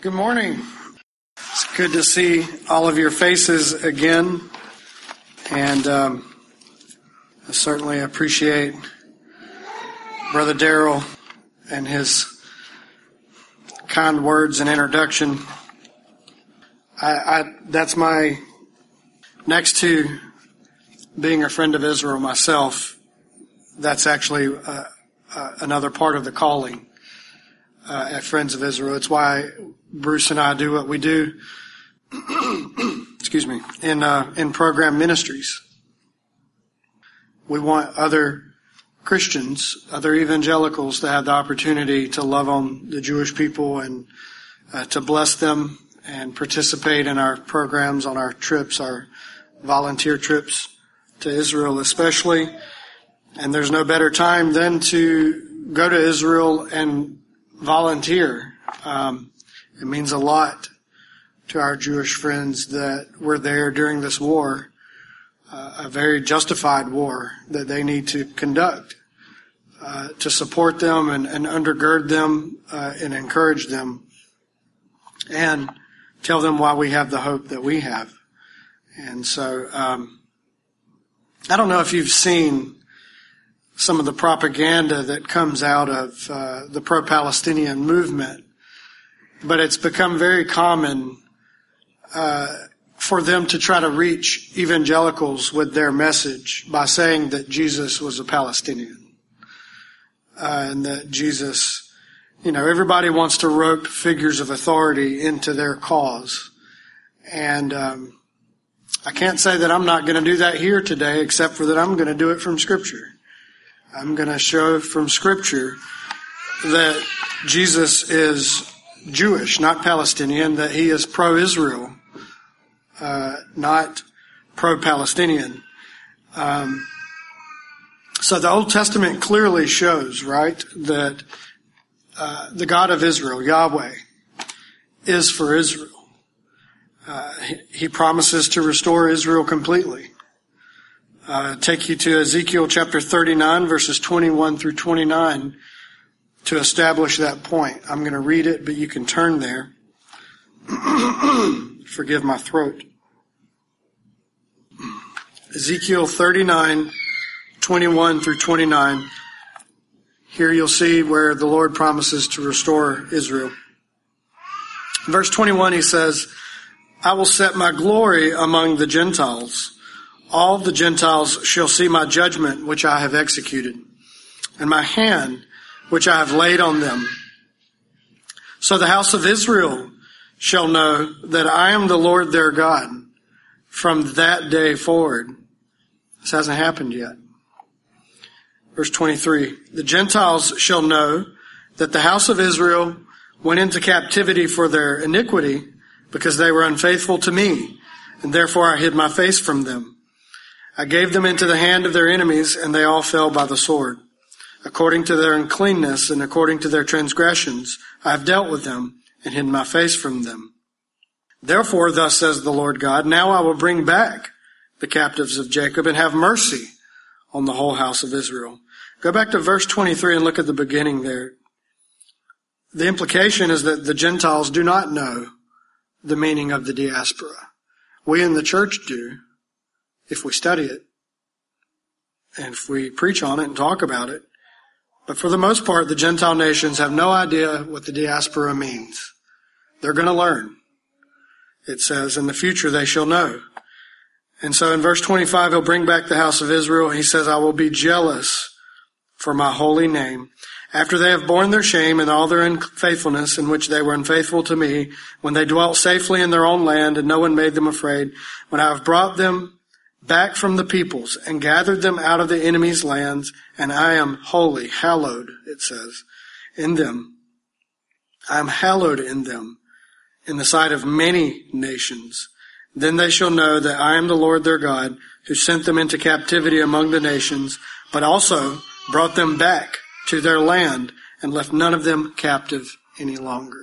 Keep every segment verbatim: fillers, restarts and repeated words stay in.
Good morning. It's good to see all of your faces again, and um, I certainly appreciate Brother Darrell and his kind words and introduction. I, I that's my next to being a friend of Israel myself. That's actually uh, uh, another part of the calling uh, at Friends of Israel. It's why Bruce and I do what we do. Excuse me. In uh, in program ministries, we want other Christians, other evangelicals, to have the opportunity to love on the Jewish people and uh, to bless them and participate in our programs, on our trips, our volunteer trips to Israel especially. And there's no better time than to go to Israel and volunteer. Um, it means a lot to our Jewish friends that were there during this war, uh, a very justified war that they need to conduct, uh, to support them and, and undergird them uh, and encourage them and tell them why we have the hope that we have. And so um, I don't know if you've seen some of the propaganda that comes out of uh, the pro-Palestinian movement, but it's become very common uh, for them to try to reach evangelicals with their message by saying that Jesus was a Palestinian, uh, and that Jesus, you know, everybody wants to rope figures of authority into their cause. And um, I can't say that I'm not going to do that here today, except for that I'm going to do it from Scripture. I'm going to show from Scripture that Jesus is Jewish, not Palestinian, that he is pro-Israel, uh, not pro-Palestinian. Um, so the Old Testament clearly shows, right, that uh, the God of Israel, Yahweh, is for Israel. Uh, he, he promises to restore Israel completely. Uh, take you to Ezekiel chapter thirty-nine, verses twenty-one through twenty-nine to establish that point. I'm going to read it, but you can turn there. Forgive my throat. Ezekiel thirty-nine, twenty-one through twenty-nine. Here you'll see where the Lord promises to restore Israel. Verse twenty-one, he says, I will set my glory among the Gentiles. All the Gentiles shall see my judgment which I have executed, and my hand which I have laid on them. So the house of Israel shall know that I am the Lord their God from that day forward. This hasn't happened yet. Verse twenty-three, the Gentiles shall know that the house of Israel went into captivity for their iniquity because they were unfaithful to me, and therefore I hid my face from them. I gave them into the hand of their enemies, and they all fell by the sword. According to their uncleanness and according to their transgressions, I have dealt with them and hid my face from them. Therefore, thus says the Lord God, now I will bring back the captives of Jacob and have mercy on the whole house of Israel. Go back to verse twenty-three and look at the beginning there. The implication is that the Gentiles do not know the meaning of the diaspora. We in the church do, if we study it, and if we preach on it and talk about it. But for the most part, the Gentile nations have no idea what the diaspora means. They're going to learn. It says, in the future they shall know. And so in verse twenty-five, he'll bring back the house of Israel. He says, I will be jealous for my holy name. After they have borne their shame and all their unfaithfulness in which they were unfaithful to me, when they dwelt safely in their own land and no one made them afraid, when I have brought them back from the peoples and gathered them out of the enemy's lands, and I am holy, hallowed, it says, in them. I am hallowed in them, in the sight of many nations. Then they shall know that I am the Lord their God, who sent them into captivity among the nations, but also brought them back to their land and left none of them captive any longer.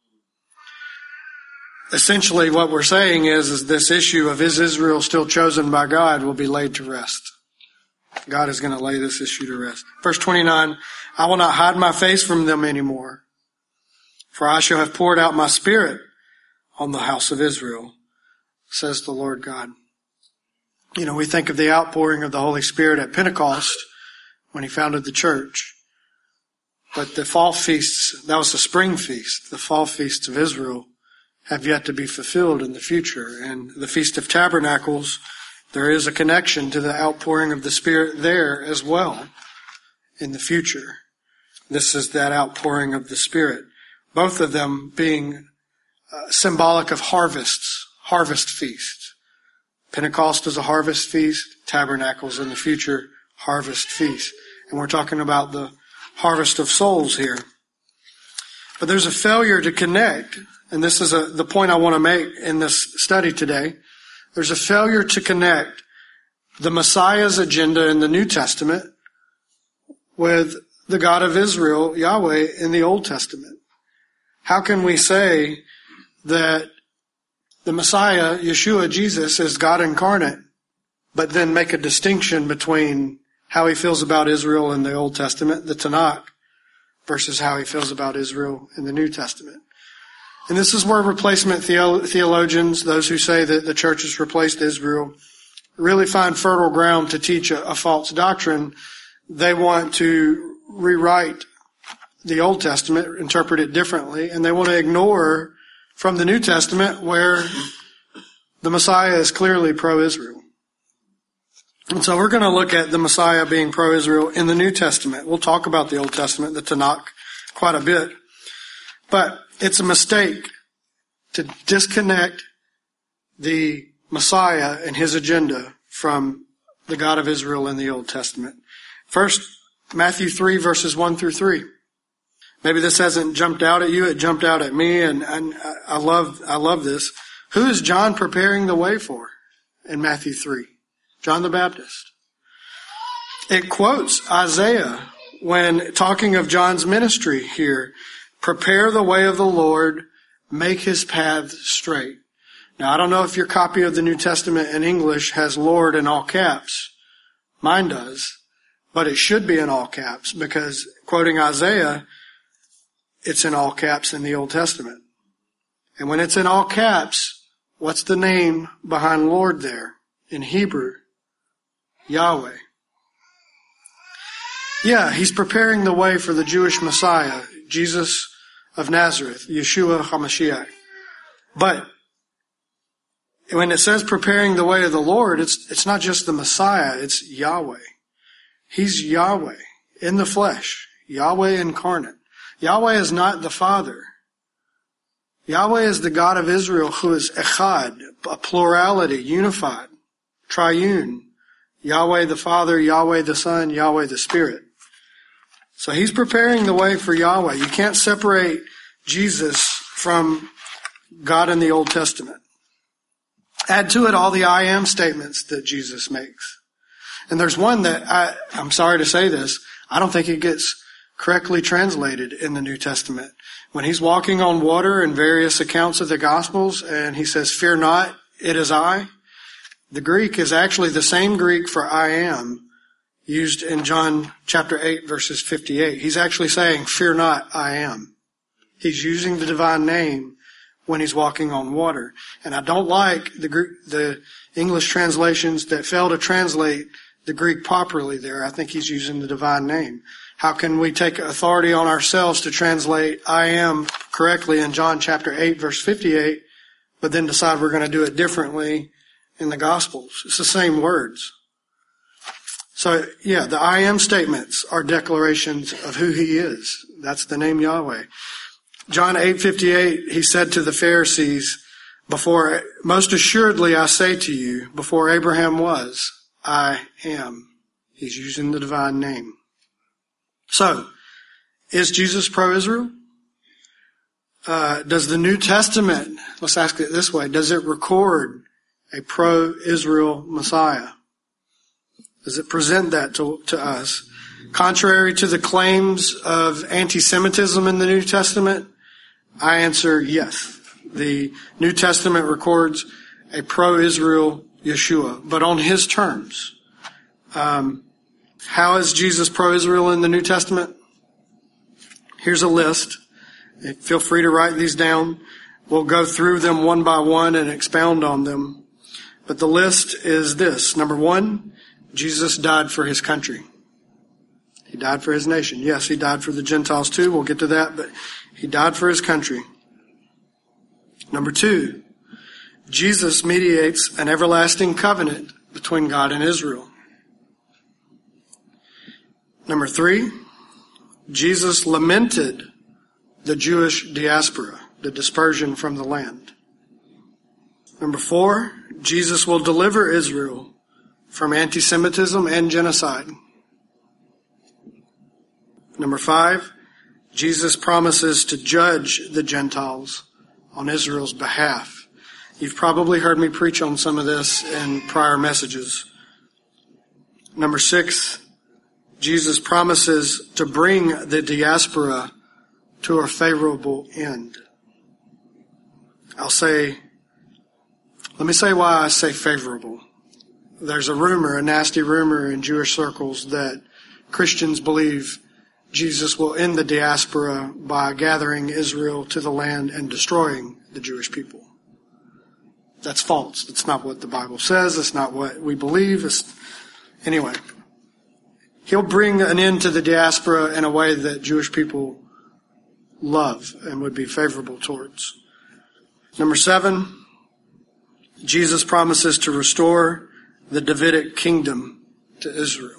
Essentially what we're saying is, is this issue of is Israel still chosen by God will be laid to rest. God is going to lay this issue to rest. Verse twenty-nine, I will not hide my face from them anymore. For I shall have poured out my Spirit on the house of Israel, says the Lord God. You know, we think of the outpouring of the Holy Spirit at Pentecost when he founded the church. But the fall feasts, that was the spring feast. The fall feasts of Israel have yet to be fulfilled in the future. And the Feast of Tabernacles, there is a connection to the outpouring of the Spirit there as well in the future. This is that outpouring of the Spirit. Both of them being uh, symbolic of harvests, harvest feasts. Pentecost is a harvest feast. Tabernacles in the future, harvest feast. And we're talking about the harvest of souls here. But there's a failure to connect, and this is a, the point I want to make in this study today. There's a failure to connect the Messiah's agenda in the New Testament with the God of Israel, Yahweh, in the Old Testament. How can we say that the Messiah, Yeshua, Jesus, is God incarnate, but then make a distinction between how he feels about Israel in the Old Testament, the Tanakh, versus how he feels about Israel in the New Testament? And this is where replacement theo- theologians, those who say that the church has replaced Israel, really find fertile ground to teach a, a false doctrine. They want to rewrite the Old Testament, interpret it differently, and they want to ignore from the New Testament where the Messiah is clearly pro-Israel. And so we're going to look at the Messiah being pro-Israel in the New Testament. We'll talk about the Old Testament, the Tanakh, quite a bit. But it's a mistake to disconnect the Messiah and his agenda from the God of Israel in the Old Testament. First, Matthew three, verses one through three. Maybe this hasn't jumped out at you. It jumped out at me, and, and I love I love this. Who is John preparing the way for in Matthew three? John the Baptist. It quotes Isaiah when talking of John's ministry here. Prepare the way of the Lord, make his paths straight. Now, I don't know if your copy of the New Testament in English has Lord in all caps. Mine does. But it should be in all caps because, quoting Isaiah, it's in all caps in the Old Testament. And when it's in all caps, what's the name behind Lord there? In Hebrew, Yahweh. Yeah, he's preparing the way for the Jewish Messiah, Jesus of Nazareth, Yeshua HaMashiach. But when it says preparing the way of the Lord, it's it's not just the Messiah, it's Yahweh. He's Yahweh in the flesh, Yahweh incarnate. Yahweh is not the Father. Yahweh is the God of Israel who is echad, a plurality, unified, triune. Yahweh the Father, Yahweh the Son, Yahweh the Spirit. So he's preparing the way for Yahweh. You can't separate Jesus from God in the Old Testament. Add to it all the I am statements that Jesus makes. And there's one that I, I'm sorry to say this, I don't think it gets correctly translated in the New Testament. When he's walking on water in various accounts of the Gospels and he says, fear not, it is I. The Greek is actually the same Greek for I am used in John chapter eight verses fifty-eight. He's actually saying, fear not, I am. He's using the divine name when he's walking on water. And I don't like the Greek, the English translations that fail to translate the Greek properly there. I think he's using the divine name. How can we take authority on ourselves to translate I am correctly in John chapter eight verse fifty-eight, but then decide we're going to do it differently in the Gospels? It's the same words. So, yeah, the I am statements are declarations of who he is. That's the name Yahweh. John eight fifty-eight, he said to the Pharisees, before, most assuredly I say to you, before Abraham was, I am. He's using the divine name. So, is Jesus pro-Israel? Uh, does the New Testament, let's ask it this way, does it record a pro-Israel Messiah? Does it present that to, to us? Contrary to the claims of anti-Semitism in the New Testament, I answer yes. The New Testament records a pro-Israel Yeshua, but on his terms. Um, how is Jesus pro-Israel in the New Testament? Here's a list. Feel free to write these down. We'll go through them one by one and expound on them. But the list is this. Number one, Jesus died for his country. He died for his nation. Yes, he died for the Gentiles too. We'll get to that, but he died for his country. Number two, Jesus mediates an everlasting covenant between God and Israel. Number three, Jesus lamented the Jewish diaspora, the dispersion from the land. Number four, Jesus will deliver Israel from anti-Semitism and genocide. Number five, Jesus promises to judge the Gentiles on Israel's behalf. You've probably heard me preach on some of this in prior messages. Number six, Jesus promises to bring the diaspora to a favorable end. I'll say, let me say why I say favorable. There's a rumor, a nasty rumor in Jewish circles that Christians believe Jesus will end the diaspora by gathering Israel to the land and destroying the Jewish people. That's false. That's not what the Bible says. It's not what we believe. It's, anyway, he'll bring an end to the diaspora in a way that Jewish people love and would be favorable towards. Number seven, Jesus promises to restore the Davidic kingdom to Israel.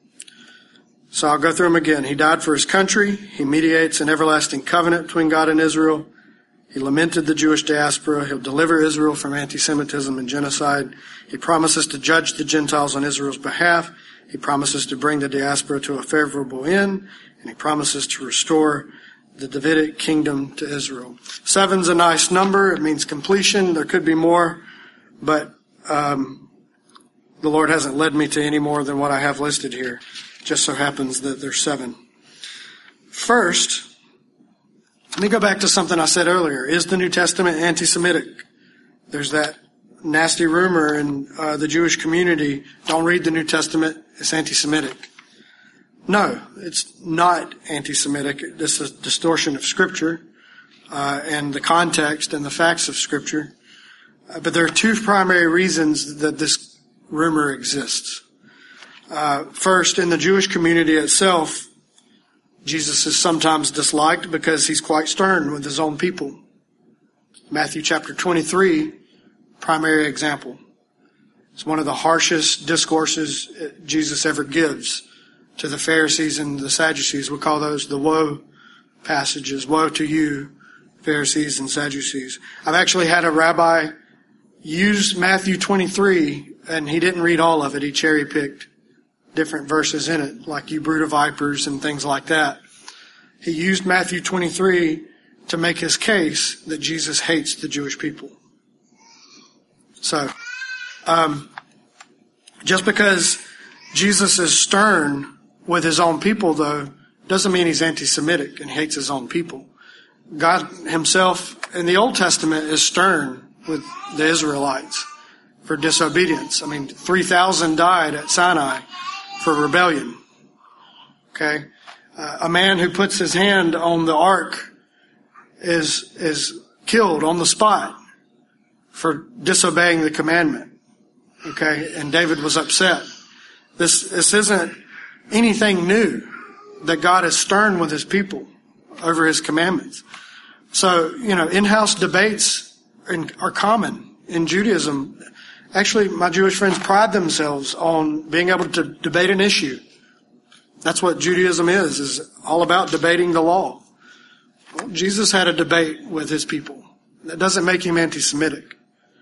So I'll go through them again. He died for his country. He mediates an everlasting covenant between God and Israel. He lamented the Jewish diaspora. He'll deliver Israel from anti-Semitism and genocide. He promises to judge the Gentiles on Israel's behalf. He promises to bring the diaspora to a favorable end. And he promises to restore the Davidic kingdom to Israel. Seven's a nice number. It means completion. There could be more, but um, the Lord hasn't led me to any more than what I have listed here. Just so happens that there's seven. First, let me go back to something I said earlier. Is the New Testament anti-Semitic? There's that nasty rumor in uh, the Jewish community, don't read the New Testament, it's anti-Semitic. No, it's not anti-Semitic. This is a distortion of Scripture uh, and the context and the facts of Scripture. Uh, but there are two primary reasons that this rumor exists. Uh, first, in the Jewish community itself, Jesus is sometimes disliked because he's quite stern with his own people. Matthew chapter twenty-three, primary example. It's one of the harshest discourses Jesus ever gives to the Pharisees and the Sadducees. We call those the woe passages. Woe to you, Pharisees and Sadducees. I've actually had a rabbi use Matthew twenty-three, and he didn't read all of it. He cherry-picked different verses in it, like you brood of vipers and things like that. He used Matthew twenty-three to make his case that Jesus hates the Jewish people. So, um, just because Jesus is stern with his own people, though, doesn't mean he's anti-Semitic and hates his own people. God himself in the Old Testament is stern with the Israelites for disobedience. I mean, three thousand died at Sinai for rebellion. Okay? Uh, a man who puts his hand on the ark is is killed on the spot for disobeying the commandment. Okay? And David was upset. This this isn't anything new that God is stern with his people over his commandments. So, you know, in-house debates are common in Judaism. Actually, my Jewish friends pride themselves on being able to debate an issue. That's what Judaism is, is all about debating the law. Well, Jesus had a debate with his people. That doesn't make him anti-Semitic.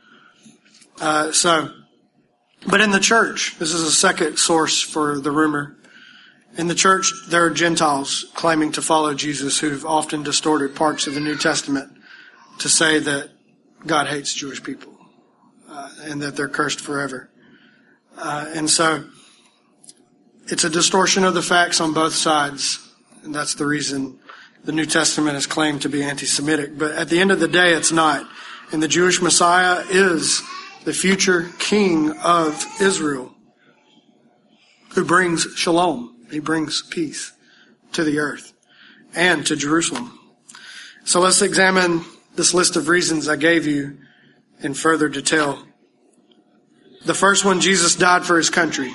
Uh, so, but in the church, this is a second source for the rumor. In the church, there are Gentiles claiming to follow Jesus who've often distorted parts of the New Testament to say that God hates Jewish people. Uh, and that they're cursed forever. Uh, and so, it's a distortion of the facts on both sides. And that's the reason the New Testament is claimed to be anti-Semitic. But at the end of the day, it's not. And the Jewish Messiah is the future king of Israel, who brings shalom. He brings peace to the earth and to Jerusalem. So let's examine this list of reasons I gave you in further detail. The first one, Jesus died for his country.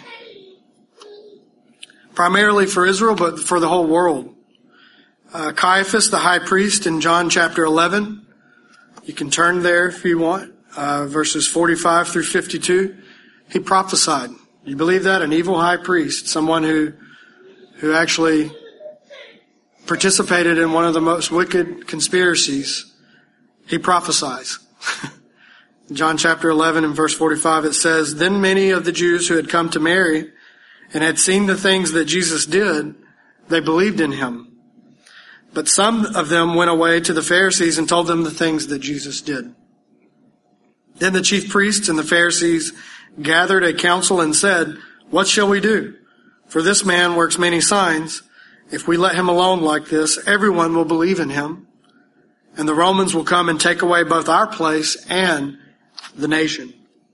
Primarily for Israel, but for the whole world. Uh, Caiaphas, the high priest, in John chapter eleven. You can turn there if you want. Uh, verses forty-five through fifty-two. He prophesied. You believe that? An evil high priest, someone who, who actually participated in one of the most wicked conspiracies. He prophesies. John chapter eleven and verse forty-five, it says, "Then many of the Jews who had come to Mary and had seen the things that Jesus did, they believed in him. But some of them went away to the Pharisees and told them the things that Jesus did. Then the chief priests and the Pharisees gathered a council and said, 'What shall we do? For this man works many signs. If we let him alone like this, everyone will believe in him. And the Romans will come and take away both our place and the nation.'"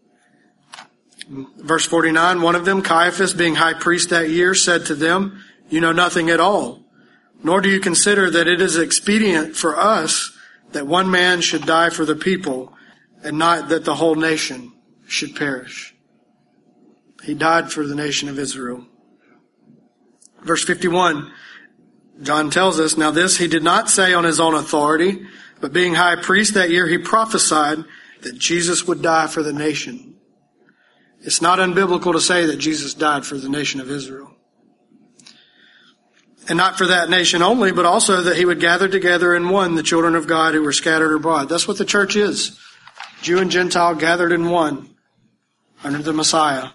Verse forty-nine, "One of them, Caiaphas, being high priest that year, said to them, 'You know nothing at all, nor do you consider that it is expedient for us that one man should die for the people, and not that the whole nation should perish.'" He died for the nation of Israel. Verse fifty-one, John tells us, "Now this he did not say on his own authority, but being high priest that year, he prophesied that Jesus would die for the nation." It's not unbiblical to say that Jesus died for the nation of Israel. And not for that nation only, but also that he would gather together in one the children of God who were scattered abroad. That's what the church is. Jew and Gentile gathered in one under the Messiah.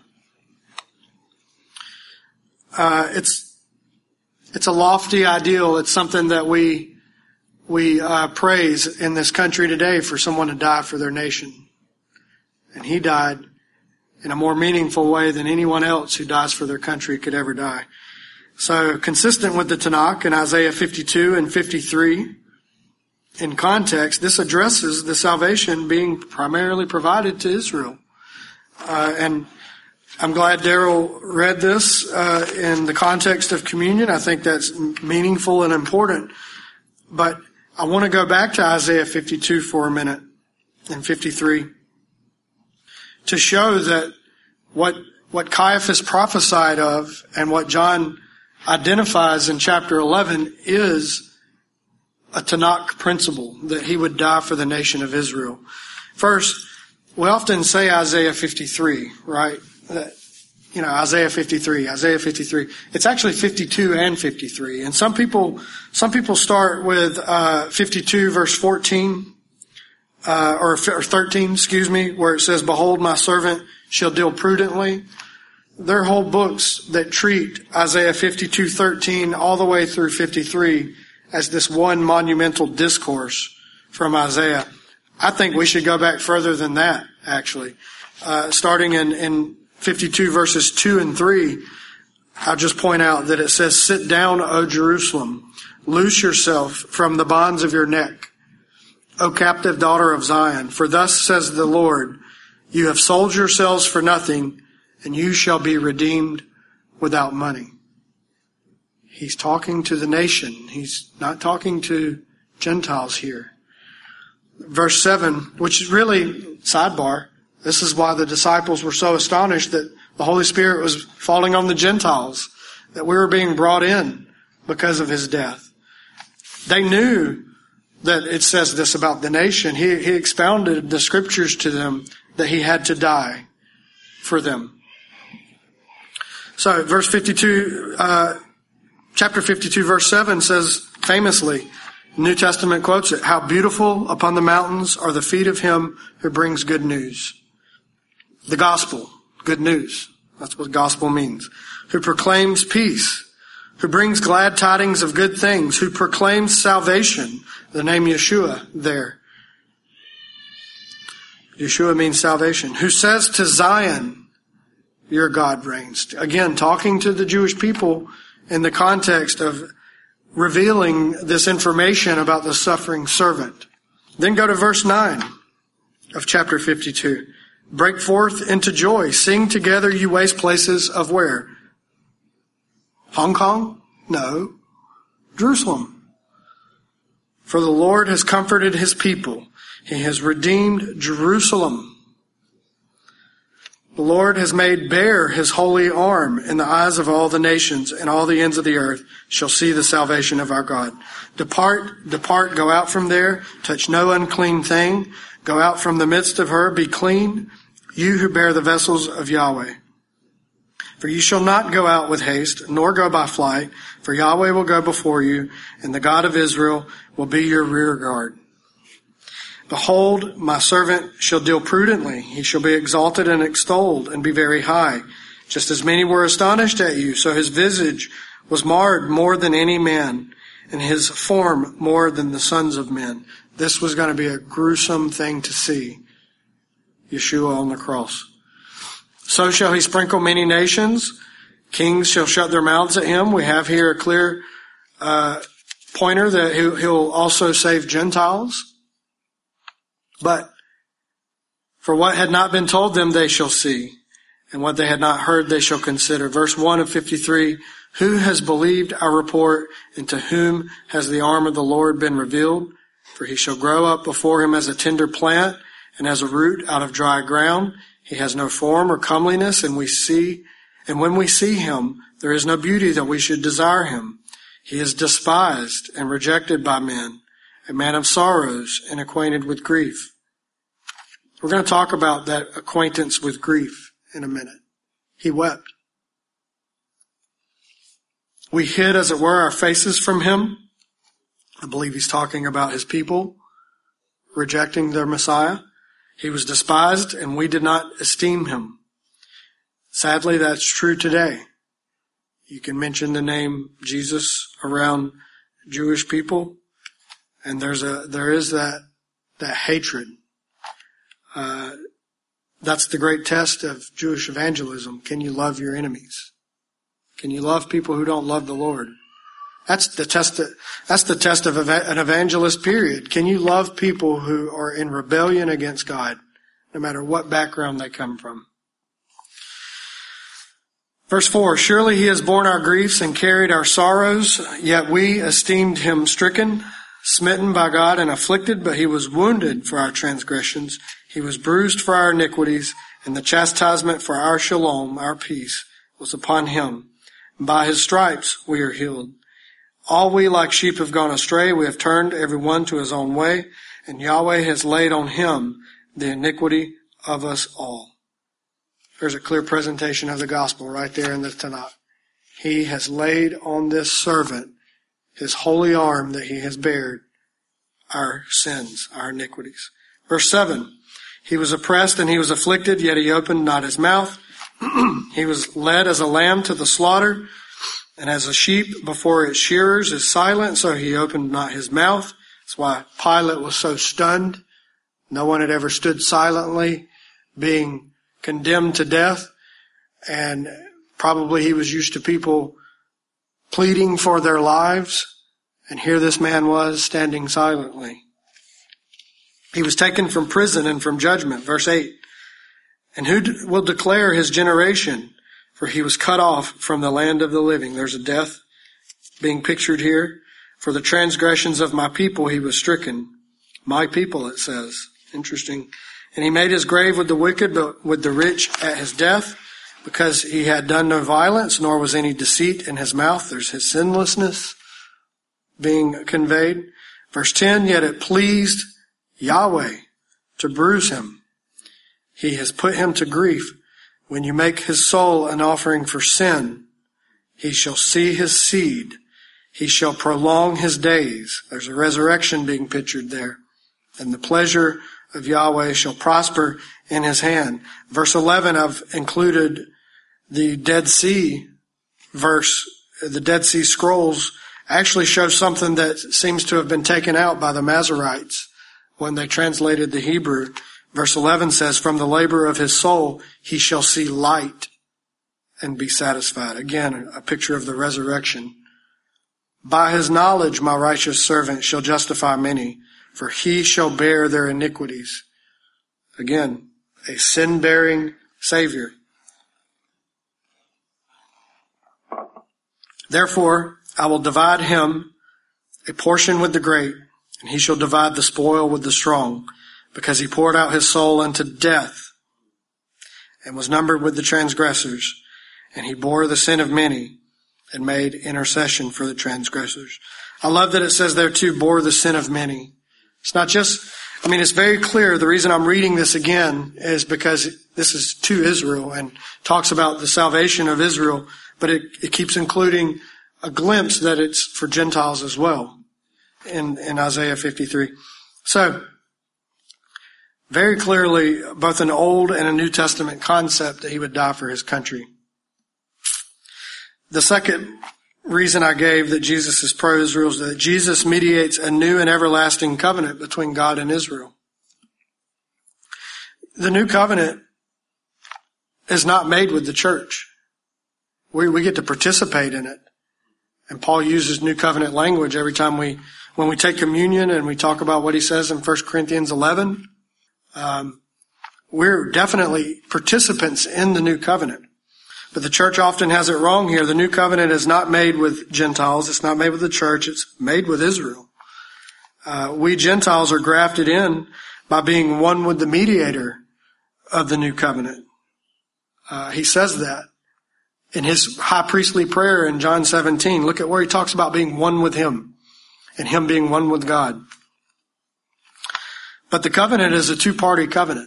Uh, it's, it's a lofty ideal. It's something that we, we, uh, praise in this country today, for someone to die for their nation. And he died in a more meaningful way than anyone else who dies for their country could ever die. So, consistent with the Tanakh in Isaiah fifty-two and fifty-three, in context, this addresses the salvation being primarily provided to Israel. Uh, and I'm glad Daryl read this uh, in the context of communion. I think that's meaningful and important. But I want to go back to Isaiah fifty-two for a minute, and fifty-three, to show that what what Caiaphas prophesied of and what John identifies in chapter eleven is a Tanakh principle, that he would die for the nation of Israel. First, we often say Isaiah fifty-three, right? That, you know, Isaiah fifty-three, Isaiah fifty-three. It's actually fifty-two and fifty-three. And some people, some people start with uh fifty-two verse fourteen, uh or, or thirteen, excuse me, where it says, "Behold, my servant shall deal prudently." There are whole books that treat Isaiah fifty-two thirteen all the way through fifty-three as this one monumental discourse from Isaiah. I think we should go back further than that, actually. Uh, starting in, in fifty-two verses two and three, I'll just point out that it says, "Sit down, O Jerusalem. Loose yourself from the bonds of your neck, O captive daughter of Zion. For thus says the Lord, you have sold yourselves for nothing, and you shall be redeemed without money." He's talking to the nation. He's not talking to Gentiles here. Verse seven, which is really, sidebar, this is why the disciples were so astonished that the Holy Spirit was falling on the Gentiles, that we were being brought in because of his death. They knew that it says this about the nation. He, he expounded the scriptures to them that he had to die for them. So, verse fifty-two, uh, chapter fifty-two, verse seven says famously, the New Testament quotes it, "How beautiful upon the mountains are the feet of him who brings good news." The gospel, good news. That's what gospel means. "Who proclaims peace, who brings glad tidings of good things, who proclaims salvation," the name Yeshua there. Yeshua means salvation. "Who says to Zion, your God reigns." Again, talking to the Jewish people in the context of revealing this information about the suffering servant. Then go to verse nine of chapter fifty-two. "Break forth into joy. Sing together, you waste places of" where? Hong Kong? No. Jerusalem. For the Lord has comforted his people. He has redeemed Jerusalem. The Lord has made bare his holy arm in the eyes of all the nations, and all the ends of the earth shall see the salvation of our God. Depart, depart, go out from there, touch no unclean thing. Go out from the midst of her, be clean, you who bear the vessels of Yahweh. For you shall not go out with haste, nor go by flight, for Yahweh will go before you, and the God of Israel will be your rear guard. Behold, my servant shall deal prudently. He shall be exalted and extolled, and be very high. Just as many were astonished at you, so his visage was marred more than any man, and his form more than the sons of men. This was going to be a gruesome thing to see. Yeshua on the cross. So shall he sprinkle many nations. Kings shall shut their mouths at him. We have here a clear uh, pointer that he'll also save Gentiles. But for what had not been told them, they shall see, and what they had not heard, they shall consider. Verse one of fifty-three, who has believed our report, and to whom has the arm of the Lord been revealed? For he shall grow up before him as a tender plant, and as a root out of dry ground. He has no form or comeliness, and we see, and when we see him, there is no beauty that we should desire him. He is despised and rejected by men, a man of sorrows and acquainted with grief. We're going to talk about that acquaintance with grief in a minute. He wept. We hid, as it were, our faces from him. I believe he's talking about his people rejecting their Messiah. He was despised, and we did not esteem him. Sadly, that's true today. You can mention the name Jesus around Jewish people, and there's a there is that that hatred. Uh, that's the great test of Jewish evangelism. Can you love your enemies? Can you love people who don't love the Lord? That's the test. That, that's the test of an evangelist. Period. Can you love people who are in rebellion against God, no matter what background they come from? Verse four, surely he has borne our griefs and carried our sorrows, yet we esteemed him stricken, smitten by God, and afflicted, but he was wounded for our transgressions. He was bruised for our iniquities, and the chastisement for our shalom, our peace, was upon him. And by his stripes we are healed. All we like sheep have gone astray. We have turned every one to his own way, and Yahweh has laid on him the iniquity of us all. There's a clear presentation of the gospel right there in the Tanakh. He has laid on this servant his holy arm that he has bared our sins, our iniquities. Verse seven, he was oppressed and he was afflicted, yet he opened not his mouth. He was led as a lamb to the slaughter, and as a sheep before its shearers is silent, so he opened not his mouth. That's why Pilate was so stunned. No one had ever stood silently being condemned to death, and probably he was used to people pleading for their lives, and here this man was standing silently. He was taken from prison and from judgment. Verse eight, and who will declare his generation? For he was cut off from the land of the living. There's a death being pictured here. For the transgressions of my people he was stricken. My people, it says. Interesting. And he made his grave with the wicked, but with the rich at his death, because he had done no violence, nor was any deceit in his mouth. There's his sinlessness being conveyed. Verse ten, yet it pleased Yahweh to bruise him. He has put him to grief. When you make his soul an offering for sin, he shall see his seed. He shall prolong his days. There's a resurrection being pictured there. And the pleasure of Yahweh shall prosper in his hand. Verse eleven, I've included the Dead Sea verse. The Dead Sea Scrolls actually show something that seems to have been taken out by the Masoretes when they translated the Hebrew. Verse eleven says, from the labor of his soul he shall see light and be satisfied. Again, a picture of the resurrection. By his knowledge my righteous servant shall justify many, for he shall bear their iniquities. Again, a sin-bearing Savior. Therefore, I will divide him a portion with the great, and he shall divide the spoil with the strong, because he poured out his soul unto death, and was numbered with the transgressors, and he bore the sin of many, and made intercession for the transgressors. I love that it says there too, bore the sin of many. It's not just, I mean, it's very clear. The reason I'm reading this again is because this is to Israel and talks about the salvation of Israel, but it, it keeps including a glimpse that it's for Gentiles as well in, in Isaiah fifty-three. So, very clearly, both an Old and a New Testament concept that he would die for his country. The second reason I gave that Jesus is pro-Israel is that Jesus mediates a new and everlasting covenant between God and Israel. The new covenant is not made with the church. We, we get to participate in it. And Paul uses new covenant language every time we, when we take communion and we talk about what he says in First Corinthians eleven. Um, we're definitely participants in the new covenant. But the church often has it wrong here. The new covenant is not made with Gentiles. It's not made with the church. It's made with Israel. Uh, we Gentiles are grafted in by being one with the mediator of the new covenant. Uh, he says that in his high priestly prayer in John seventeen. Look at where he talks about being one with him and him being one with God. But the covenant is a two-party covenant.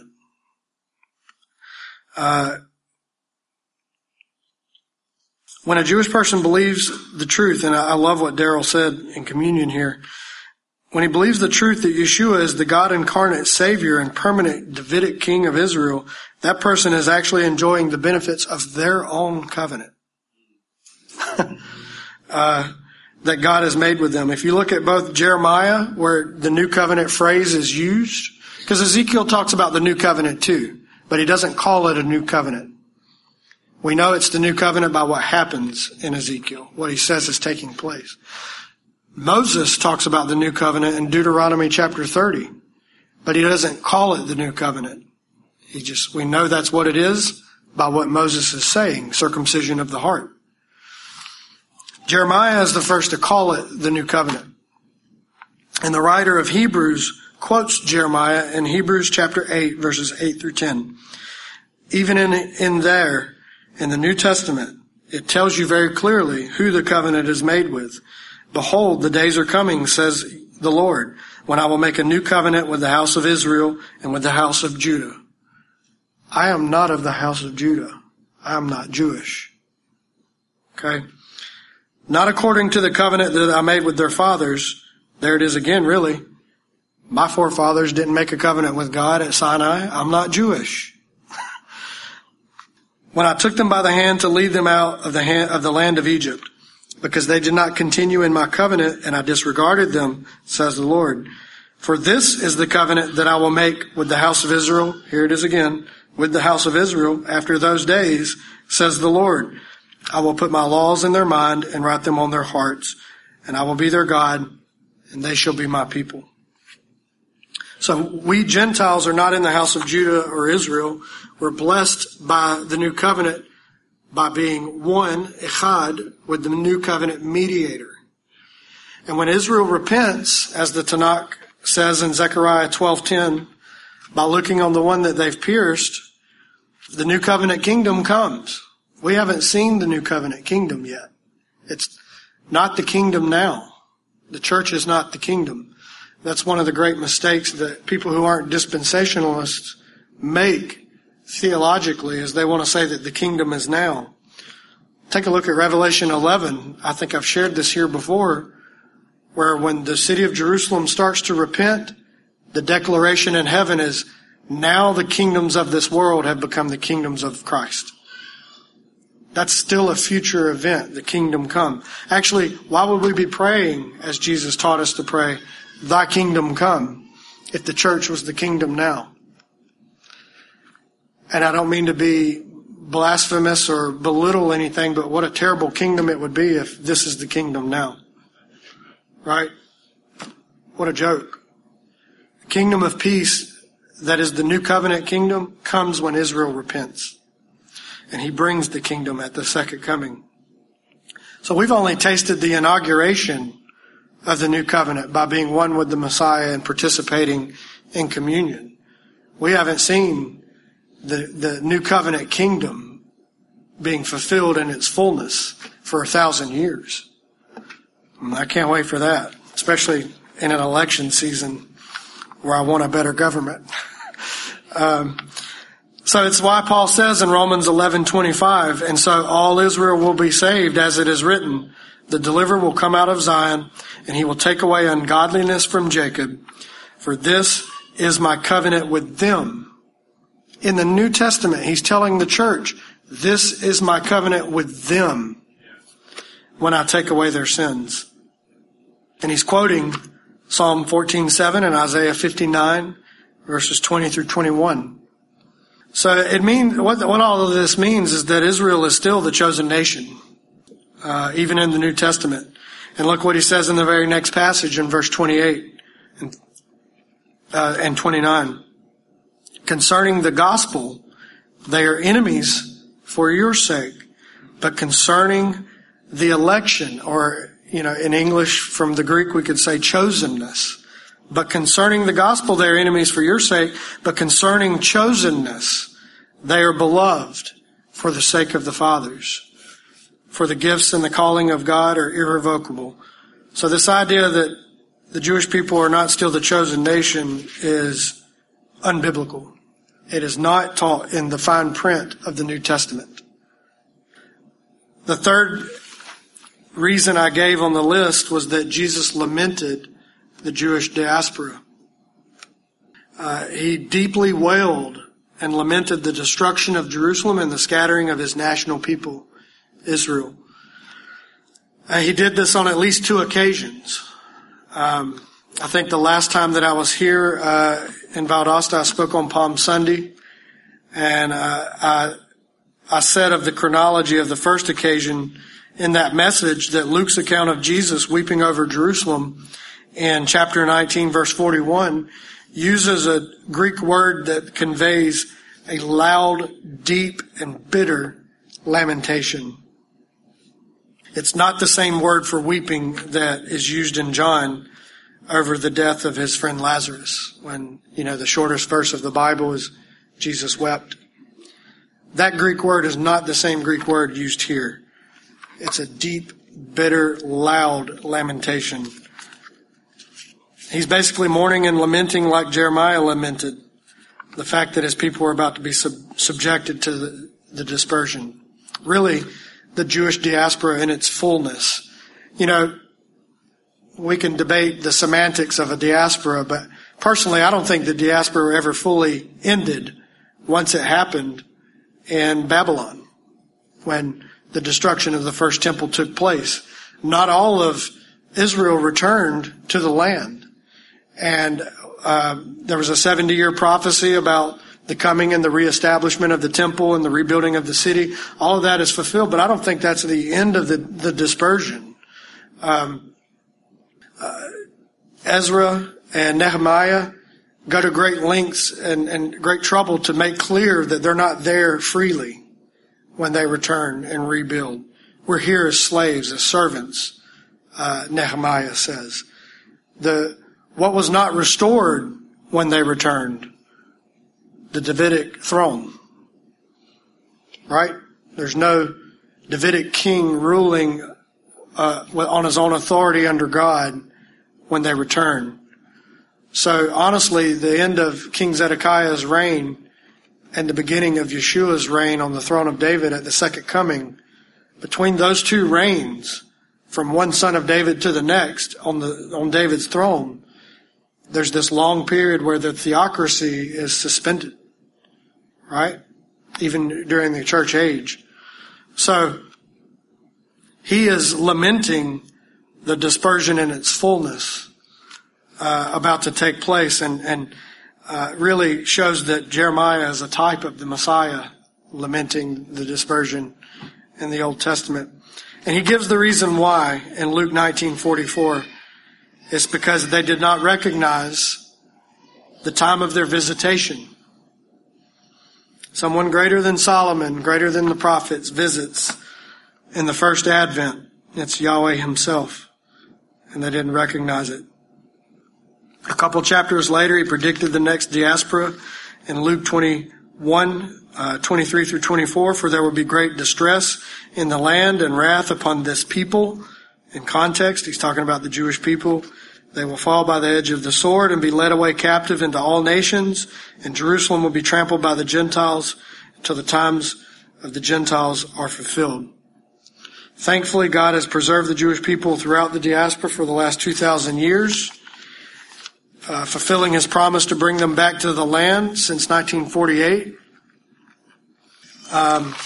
Uh, When a Jewish person believes the truth, and I love what Daryl said in communion here, when he believes the truth that Yeshua is the God incarnate Savior and permanent Davidic King of Israel, that person is actually enjoying the benefits of their own covenant uh, that God has made with them. If you look at both Jeremiah, where the new covenant phrase is used, because Ezekiel talks about the new covenant too, but he doesn't call it a new covenant. We know it's the new covenant by what happens in Ezekiel, what he says is taking place. Moses talks about the new covenant in Deuteronomy chapter thirty, but he doesn't call it the new covenant. He just, we know that's what it is by what Moses is saying, circumcision of the heart. Jeremiah is the first to call it the new covenant. And the writer of Hebrews quotes Jeremiah in Hebrews chapter eight, verses eight through ten. Even in, in there, in the New Testament, it tells you very clearly who the covenant is made with. Behold, the days are coming, says the Lord, when I will make a new covenant with the house of Israel and with the house of Judah. I am not of the house of Judah. I am not Jewish. Okay? Not according to the covenant that I made with their fathers. There it is again, really. My forefathers didn't make a covenant with God at Sinai. I'm not Jewish. When I took them by the hand to lead them out of the hand, of the land of Egypt, because they did not continue in my covenant, and I disregarded them, says the Lord. For this is the covenant that I will make with the house of Israel. Here it is again, with the house of Israel after those days, says the Lord. I will put my laws in their mind and write them on their hearts, and I will be their God, and they shall be my people. So we Gentiles are not in the house of Judah or Israel. We're blessed by the new covenant by being one, echad, with the new covenant mediator. And when Israel repents, as the Tanakh says in Zechariah twelve ten, by looking on the one that they've pierced, the new covenant kingdom comes. We haven't seen the new covenant kingdom yet. It's not the kingdom now. The church is not the kingdom. That's one of the great mistakes that people who aren't dispensationalists make theologically, is they want to say that the kingdom is now. Take a look at Revelation eleven. I think I've shared this here before, where when the city of Jerusalem starts to repent, the declaration in heaven is, now the kingdoms of this world have become the kingdoms of Christ. That's still a future event, the kingdom come. Actually, why would we be praying, as Jesus taught us to pray, thy kingdom come, if the church was the kingdom now? And I don't mean to be blasphemous or belittle anything, but what a terrible kingdom it would be if this is the kingdom now. Right? What a joke. The kingdom of peace, that is the new covenant kingdom, comes when Israel repents. And he brings the kingdom at the second coming. So we've only tasted the inauguration of the new covenant by being one with the Messiah and participating in communion. We haven't seen the, the new covenant kingdom being fulfilled in its fullness for a thousand years. I can't wait for that, especially in an election season where I want a better government. um, so it's why Paul says in Romans eleven twenty-five, and so all Israel will be saved, as it is written, the deliverer will come out of Zion, and he will take away ungodliness from Jacob, for this is my covenant with them. In the New Testament, he's telling the church, this is my covenant with them when I take away their sins. And he's quoting Psalm fourteen seven and Isaiah fifty-nine, verses twenty through twenty-one. So it means, what, what all of this means is that Israel is still the chosen nation, uh, even in the New Testament. And look what he says in the very next passage in verse twenty-eight and, uh, and twenty-nine. Concerning the gospel, they are enemies for your sake, but concerning the election, or, you know, in English from the Greek we could say chosenness. But concerning the gospel, they are enemies for your sake, but concerning chosenness, they are beloved for the sake of the fathers. For the gifts and the calling of God are irrevocable. So this idea that the Jewish people are not still the chosen nation is unbiblical. It is not taught in the fine print of the New Testament. The third reason I gave on the list was that Jesus lamented the Jewish diaspora. Uh, he deeply wailed and lamented the destruction of Jerusalem and the scattering of his national people, Israel. Uh, he did this on at least two occasions. Um, I think the last time that I was here uh, in Valdosta, I spoke on Palm Sunday, and uh, I, I said of the chronology of the first occasion in that message that Luke's account of Jesus weeping over Jerusalem in chapter nineteen, verse forty-one, uses a Greek word that conveys a loud, deep, and bitter lamentation. It's not the same word for weeping that is used in John over the death of his friend Lazarus, when, you know, the shortest verse of the Bible is Jesus wept. That Greek word is not the same Greek word used here. It's a deep, bitter, loud lamentation. He's basically mourning and lamenting like Jeremiah lamented, the fact that his people were about to be sub- subjected to the, the dispersion. Really, the Jewish diaspora in its fullness. You know, we can debate the semantics of a diaspora, but personally, I don't think the diaspora ever fully ended once it happened in Babylon, when the destruction of the first temple took place. Not all of Israel returned to the land. And uh, there was a seventy-year prophecy about the coming and the reestablishment of the temple and the rebuilding of the city. All of that is fulfilled, but I don't think that's the end of the, the dispersion. Um, uh, Ezra and Nehemiah go to great lengths and, and great trouble to make clear that they're not there freely when they return and rebuild. We're here as slaves, as servants, uh, Nehemiah says. The What was not restored when they returned? The Davidic throne. Right? There's no Davidic king ruling uh, on his own authority under God when they return. So honestly, the end of King Zedekiah's reign and the beginning of Yeshua's reign on the throne of David at the second coming, between those two reigns, from one son of David to the next on the on David's throne, there's this long period where the theocracy is suspended, right? Even during the church age. So he is lamenting the dispersion in its fullness uh, about to take place, and, and uh, really shows that Jeremiah is a type of the Messiah lamenting the dispersion in the Old Testament. And he gives the reason why in Luke nineteen forty-four. It's because they did not recognize the time of their visitation. Someone greater than Solomon, greater than the prophets, visits in the first advent. It's Yahweh himself. and they didn't recognize it. A couple chapters later, he predicted the next diaspora in Luke twenty-one, uh, twenty-three through twenty-four, for there will be great distress in the land and wrath upon this people. In context, he's talking about the Jewish people. They will fall by the edge of the sword and be led away captive into all nations, and Jerusalem will be trampled by the Gentiles until the times of the Gentiles are fulfilled. Thankfully, God has preserved the Jewish people throughout the diaspora for the last two thousand years. Uh, fulfilling his promise to bring them back to the land since nineteen forty-eight. Um,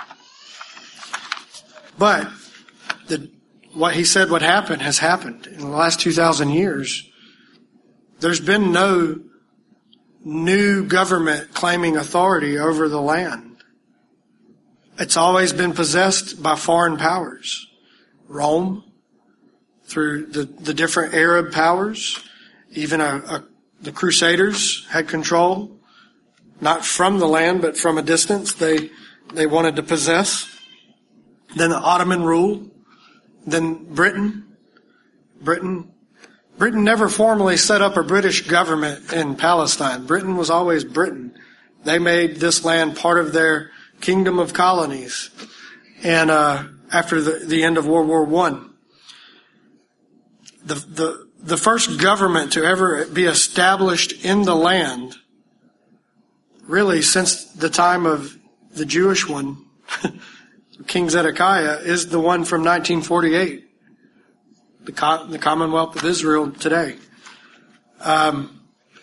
but the, what he said would happen has happened in the last two thousand years. There's been no new government claiming authority over the land. It's always been possessed by foreign powers. Rome, through the, the different Arab powers. Even a, a, the Crusaders had control, not from the land, but from a distance. They they wanted to possess. Then the Ottoman rule. Then Britain. Britain. Britain never formally set up a British government in Palestine. Britain was always Britain. They made this land part of their kingdom of colonies. And uh, after the, the end of World War One, the the The first government to ever be established in the land, really since the time of the Jewish one, King Zedekiah, is the one from nineteen forty-eight, the, Co- the Commonwealth of Israel today. Um,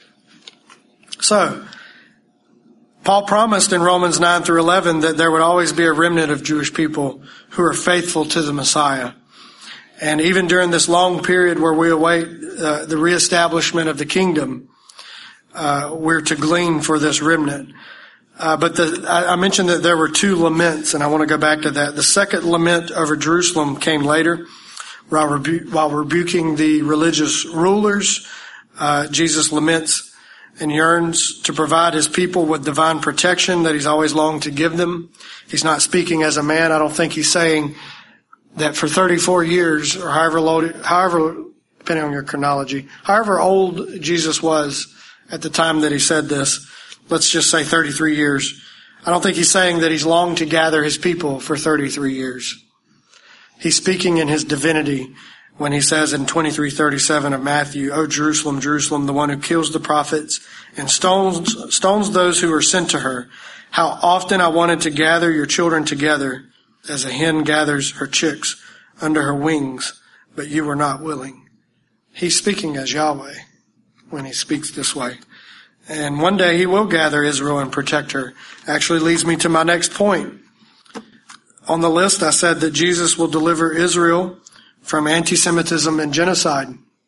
so, Paul promised in Romans nine through eleven that there would always be a remnant of Jewish people who are faithful to the Messiah. And even during this long period where we await uh, the reestablishment of the kingdom, uh, we're to glean for this remnant. Uh, but the, I, I mentioned that there were two laments, and I want to go back to that. The second lament over Jerusalem came later, while, rebu- while rebuking the religious rulers. Uh, Jesus laments and yearns to provide his people with divine protection that he's always longed to give them. He's not speaking as a man. I don't think he's saying that for thirty-four years, or however loaded, however, depending on your chronology, however old Jesus was at the time that he said this, let's just say thirty-three years. I don't think he's saying that he's longed to gather his people for thirty-three years. He's speaking in his divinity when he says in twenty-three thirty-seven of Matthew, "O Jerusalem, Jerusalem, the one who kills the prophets and stones, stones those who are sent to her. How often I wanted to gather your children together, as a hen gathers her chicks under her wings, but you were not willing." He's speaking as Yahweh when he speaks this way. And one day he will gather Israel and protect her. Actually leads me to my next point. On the list, I said that Jesus will deliver Israel from anti-Semitism and genocide.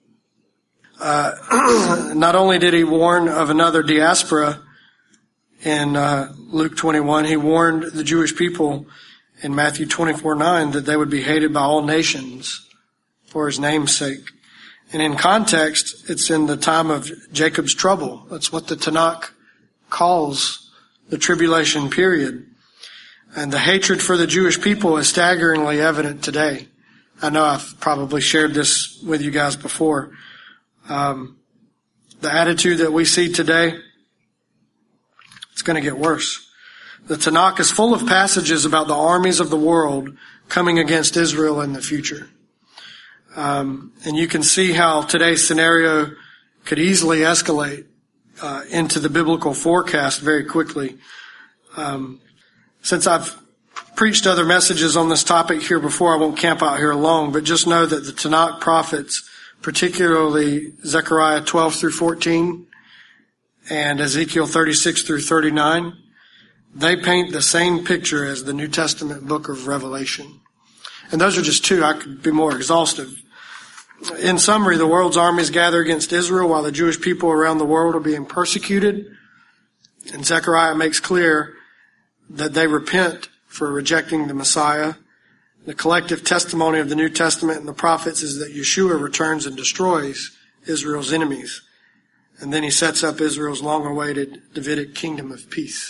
Uh, not only did he warn of another diaspora in uh, Luke twenty-one, he warned the Jewish people in Matthew twenty-four nine that they would be hated by all nations for his name's sake. And in context, it's in the time of Jacob's trouble. That's what the Tanakh calls the tribulation period. And the hatred for the Jewish people is staggeringly evident today. I know I've probably shared this with you guys before. Um, the attitude that we see today, it's going to get worse. The Tanakh is full of passages about the armies of the world coming against Israel in the future. Um, and you can see how today's scenario could easily escalate uh, into the biblical forecast very quickly. Um, since I've preached other messages on this topic here before, I won't camp out here long, but just know that the Tanakh prophets, particularly Zechariah twelve through fourteen and Ezekiel thirty-six through thirty-nine, they paint the same picture as the New Testament book of Revelation. And those are just two. I could be more exhaustive. In summary, the world's armies gather against Israel while the Jewish people around the world are being persecuted. And Zechariah makes clear that they repent for rejecting the Messiah. The collective testimony of the New Testament and the prophets is that Yeshua returns and destroys Israel's enemies. And then he sets up Israel's long-awaited Davidic kingdom of peace.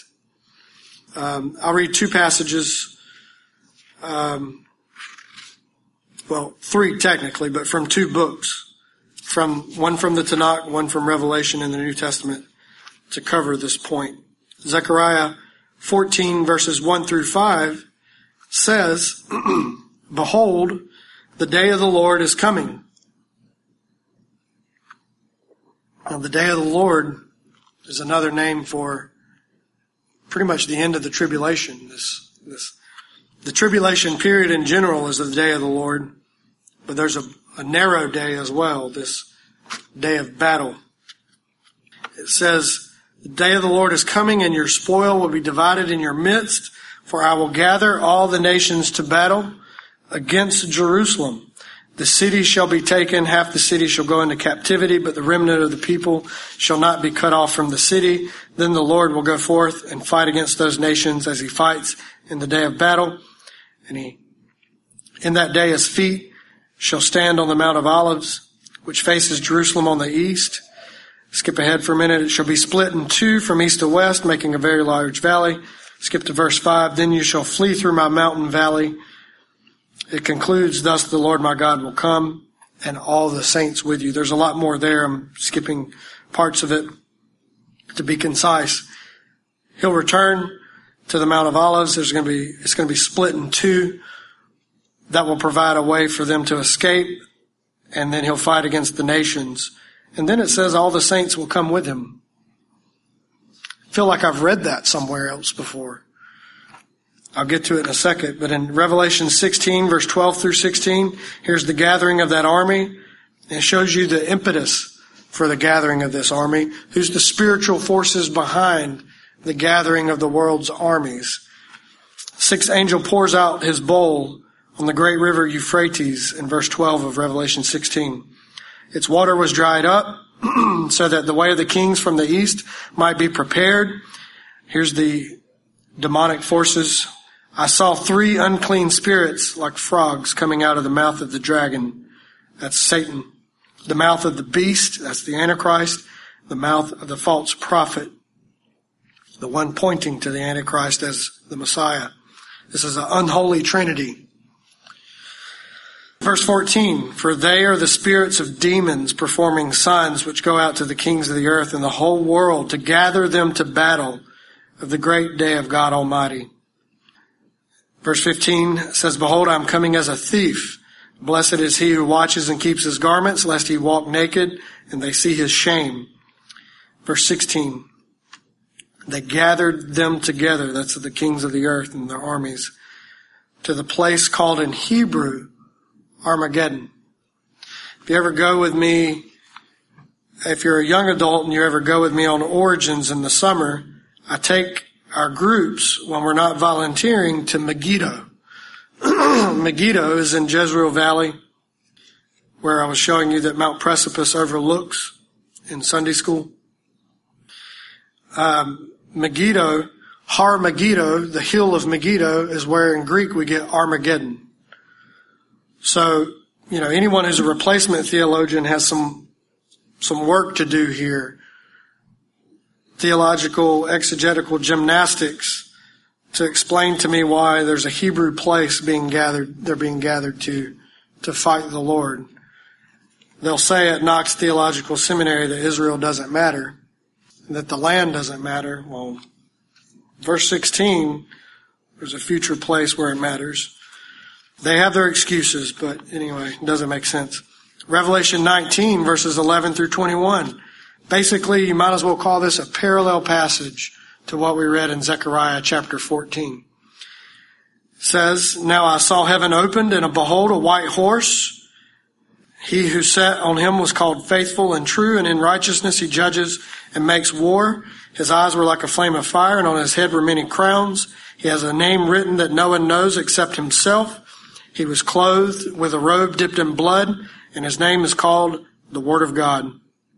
Um, I'll read two passages. Um, well, three technically, but from two books, from one from the Tanakh, one from Revelation in the New Testament, to cover this point. Zechariah fourteen verses one through five says, "Behold, the day of the Lord is coming." Now, the day of the Lord is another name for pretty much the end of the tribulation. This, this, the tribulation period in general is the day of the Lord, but there's a, a narrow day as well, this day of battle. It says, "The day of the Lord is coming, and your spoil will be divided in your midst, for I will gather all the nations to battle against Jerusalem. The city shall be taken, half the city shall go into captivity, but the remnant of the people shall not be cut off from the city. Then the Lord will go forth and fight against those nations as he fights in the day of battle. And he, in that day his feet shall stand on the Mount of Olives, which faces Jerusalem on the east." Skip ahead for a minute. "It shall be split in two from east to west, making a very large valley." Skip to verse five. "Then you shall flee through my mountain valley." It concludes, "Thus the Lord my God will come, and all the saints with you." There's a lot more there. I'm skipping parts of it to be concise. He'll return to the Mount of Olives. There's going to be, it's going to be split in two. That will provide a way for them to escape, and then he'll fight against the nations. And then it says all the saints will come with him. I feel like I've read that somewhere else before. I'll get to it in a second. But in Revelation sixteen, verse twelve through sixteen, here's the gathering of that army. And it shows you the impetus for the gathering of this army. Who's the spiritual forces behind the gathering of the world's armies? Sixth angel pours out his bowl on the great river Euphrates in verse twelve of Revelation sixteen. Its water was dried up so that the way of the kings from the east might be prepared. Here's the demonic forces. "I saw three unclean spirits like frogs coming out of the mouth of the dragon." That's Satan. "The mouth of the beast," that's the Antichrist. "The mouth of the false prophet," the one pointing to the Antichrist as the Messiah. This is an unholy trinity. Verse fourteen, "For they are the spirits of demons performing signs which go out to the kings of the earth and the whole world to gather them to battle of the great day of God Almighty." Verse fifteen says, "Behold, I am coming as a thief. Blessed is he who watches and keeps his garments, lest he walk naked and they see his shame." Verse sixteen, "They gathered them together," that's the kings of the earth and their armies, "to the place called in Hebrew Armageddon." If you ever go with me, if you're a young adult and you ever go with me on Origins in the summer, I take our groups, when we're not volunteering, to Megiddo. Megiddo is in Jezreel Valley, where I was showing you that Mount Precipice overlooks in Sunday school. Um, Megiddo, Har Megiddo, the hill of Megiddo, is where in Greek we get Armageddon. So, you know, anyone who's a replacement theologian has some some work to do here. Theological, exegetical gymnastics to explain to me why there's a Hebrew place being gathered, they're being gathered to, to fight the Lord. They'll say at Knox Theological Seminary that Israel doesn't matter, that the land doesn't matter. Well, verse sixteen, there's a future place where it matters. They have their excuses, but anyway, it doesn't make sense. Revelation nineteen, verses eleven through twenty-one. Basically, you might as well call this a parallel passage to what we read in Zechariah chapter fourteen. It says, "Now I saw heaven opened, and behold, a white horse. He who sat on him was called Faithful and True, and in righteousness he judges and makes war. His eyes were like a flame of fire, and on his head were many crowns. He has a name written that no one knows except himself. He was clothed with a robe dipped in blood, and his name is called the Word of God.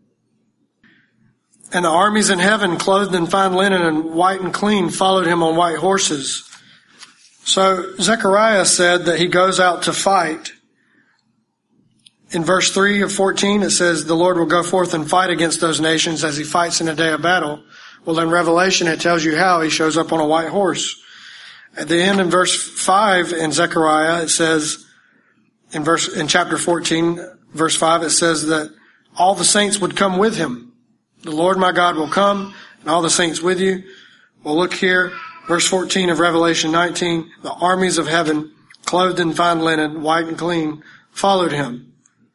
And the armies in heaven, clothed in fine linen and white and clean, followed him on white horses." So Zechariah said that he goes out to fight. In verse three of fourteen, it says, "The Lord will go forth and fight against those nations as he fights in a day of battle." Well, in Revelation, it tells you how he shows up on a white horse. At the end in verse five in Zechariah, it says, in verse, in chapter fourteen, verse five, it says that all the saints would come with him. The Lord my God will come, and all the saints with you. Well, look here, verse fourteen of Revelation nineteen, the armies of heaven, clothed in fine linen, white and clean, followed him.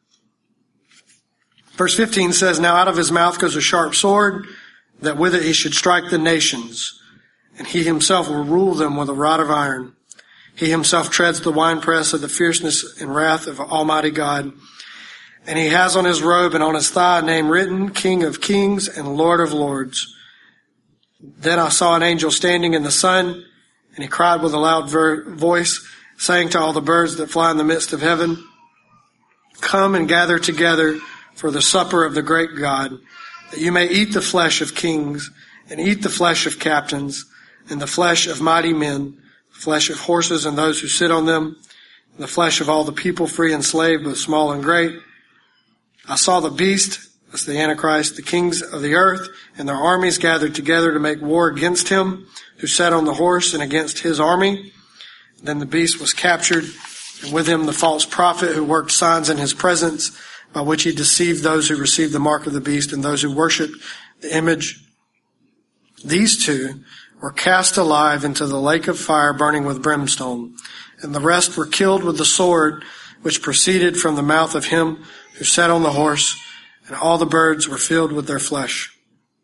Verse fifteen says, now out of his mouth goes a sharp sword, that with it he should strike the nations, and he himself will rule them with a rod of iron. He himself treads the winepress of the fierceness and wrath of Almighty God. And he has on his robe and on his thigh a name written, King of Kings and Lord of Lords. Then I saw an angel standing in the sun, and he cried with a loud ver- voice, saying to all the birds that fly in the midst of heaven, come and gather together for the supper of the great God, that you may eat the flesh of kings, and eat the flesh of captains, and the flesh of mighty men, the flesh of horses and those who sit on them, and the flesh of all the people, free and slave, both small and great. I saw the beast, that's the Antichrist, the kings of the earth, and their armies gathered together to make war against him, who sat on the horse, and against his army. Then the beast was captured, and with him the false prophet who worked signs in his presence, by which he deceived those who received the mark of the beast and those who worshipped the image. These two were cast alive into the lake of fire burning with brimstone, and the rest were killed with the sword which proceeded from the mouth of him who sat on the horse, and all the birds were filled with their flesh.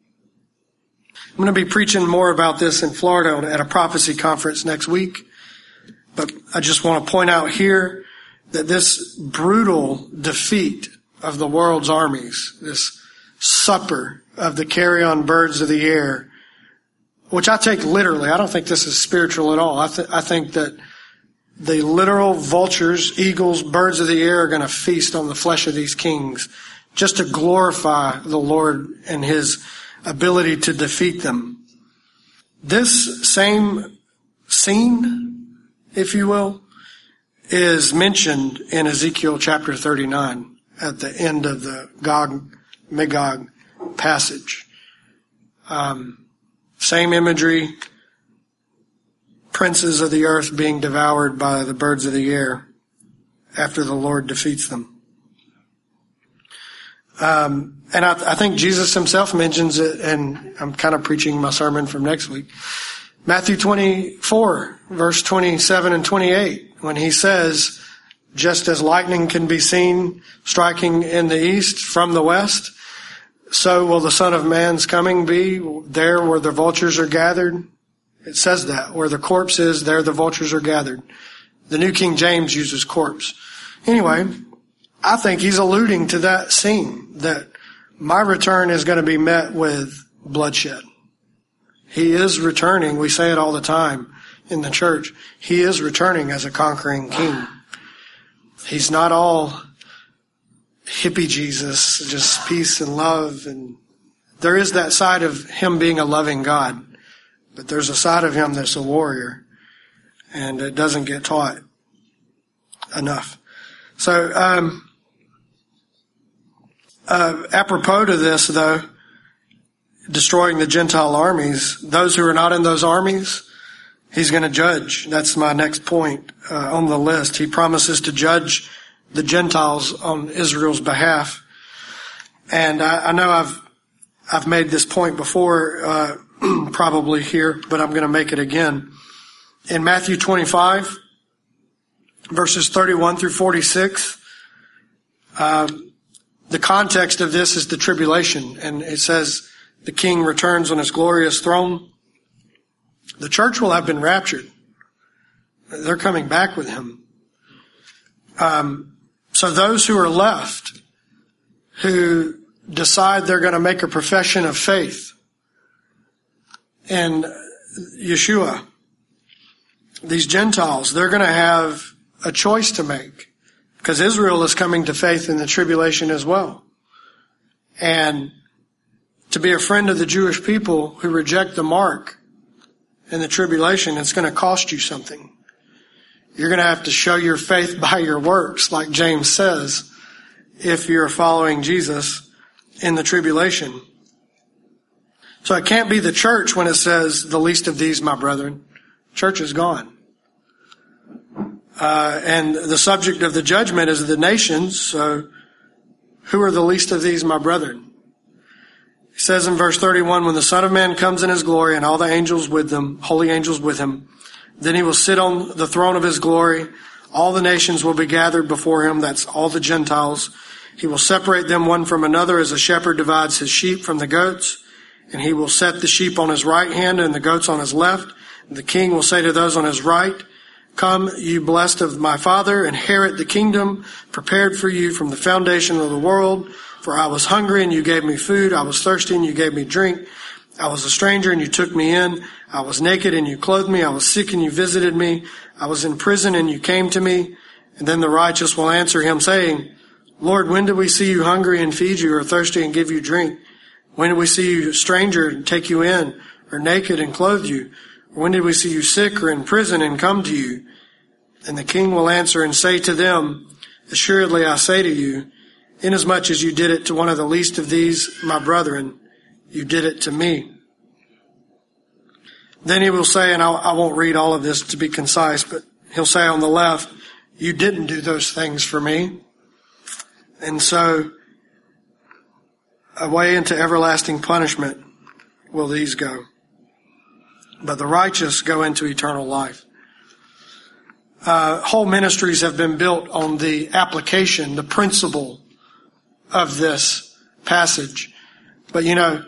I'm going to be preaching more about this in Florida at a prophecy conference next week, but I just want to point out here that this brutal defeat of the world's armies, this supper of the carrion birds of the air, which I take literally. I don't think this is spiritual at all. I, th- I think that the literal vultures, eagles, birds of the air are going to feast on the flesh of these kings just to glorify the Lord and his ability to defeat them. This same scene, if you will, is mentioned in Ezekiel chapter thirty-nine at the end of the Gog Magog passage. Um, same imagery, princes of the earth being devoured by the birds of the air after the Lord defeats them. Um, and I, I think Jesus himself mentions it, and I'm kind of preaching my sermon from next week. Matthew twenty-four, verse twenty-seven and twenty-eight, when he says, just as lightning can be seen striking in the east from the west, so will the Son of Man's coming be there where the vultures are gathered. It says that. Where the corpse is, there the vultures are gathered. The New King James uses corpse. Anyway, I think he's alluding to that scene, that my return is going to be met with bloodshed. He is returning. We say it all the time in the church. He is returning as a conquering king. He's not all hippie Jesus, just peace and love. And there is that side of him being a loving God, but there's a side of him that's a warrior, and it doesn't get taught enough. So, um, uh, apropos to this, though, destroying the Gentile armies, those who are not in those armies, he's going to judge. That's my next point uh, on the list. He promises to judge the Gentiles on Israel's behalf. And I, I know I've I've made this point before, uh, probably here, but I'm going to make it again. In Matthew twenty-five, verses thirty-one through forty-six, uh, the context of this is the tribulation, and it says the king returns on his glorious throne. The church will have been raptured. They're coming back with him. Um, so those who are left, who decide they're going to make a profession of faith in Yeshua, these Gentiles, they're going to have a choice to make, because Israel is coming to faith in the tribulation as well. And to be a friend of the Jewish people who reject the mark in the tribulation, it's going to cost you something. You're going to have to show your faith by your works, like James says, if you're following Jesus in the tribulation. So it can't be the church when it says, the least of these, my brethren. Church is gone. Uh, and the subject of the judgment is the nations. So who are the least of these, my brethren? He says in verse thirty-one, when the Son of Man comes in his glory and all the angels with them, holy angels with him, then he will sit on the throne of his glory. All the nations will be gathered before him. That's all the Gentiles. He will separate them one from another as a shepherd divides his sheep from the goats. And he will set the sheep on his right hand and the goats on his left. And the king will say to those on his right, come, you blessed of my Father, inherit the kingdom prepared for you from the foundation of the world. For I was hungry and you gave me food. I was thirsty and you gave me drink. I was a stranger and you took me in. I was naked and you clothed me. I was sick and you visited me. I was in prison and you came to me. And then the righteous will answer him saying, Lord, when did we see you hungry and feed you, or thirsty and give you drink? When did we see you a stranger and take you in, or naked and clothe you? Or when did we see you sick or in prison and come to you? And the king will answer and say to them, assuredly I say to you, inasmuch as you did it to one of the least of these, my brethren, you did it to me. Then he will say, and I'll, I won't read all of this to be concise, but he'll say on the left, you didn't do those things for me. And so, away into everlasting punishment will these go. But the righteous go into eternal life. Uh, whole ministries have been built on the application, the principle of this passage. But you know,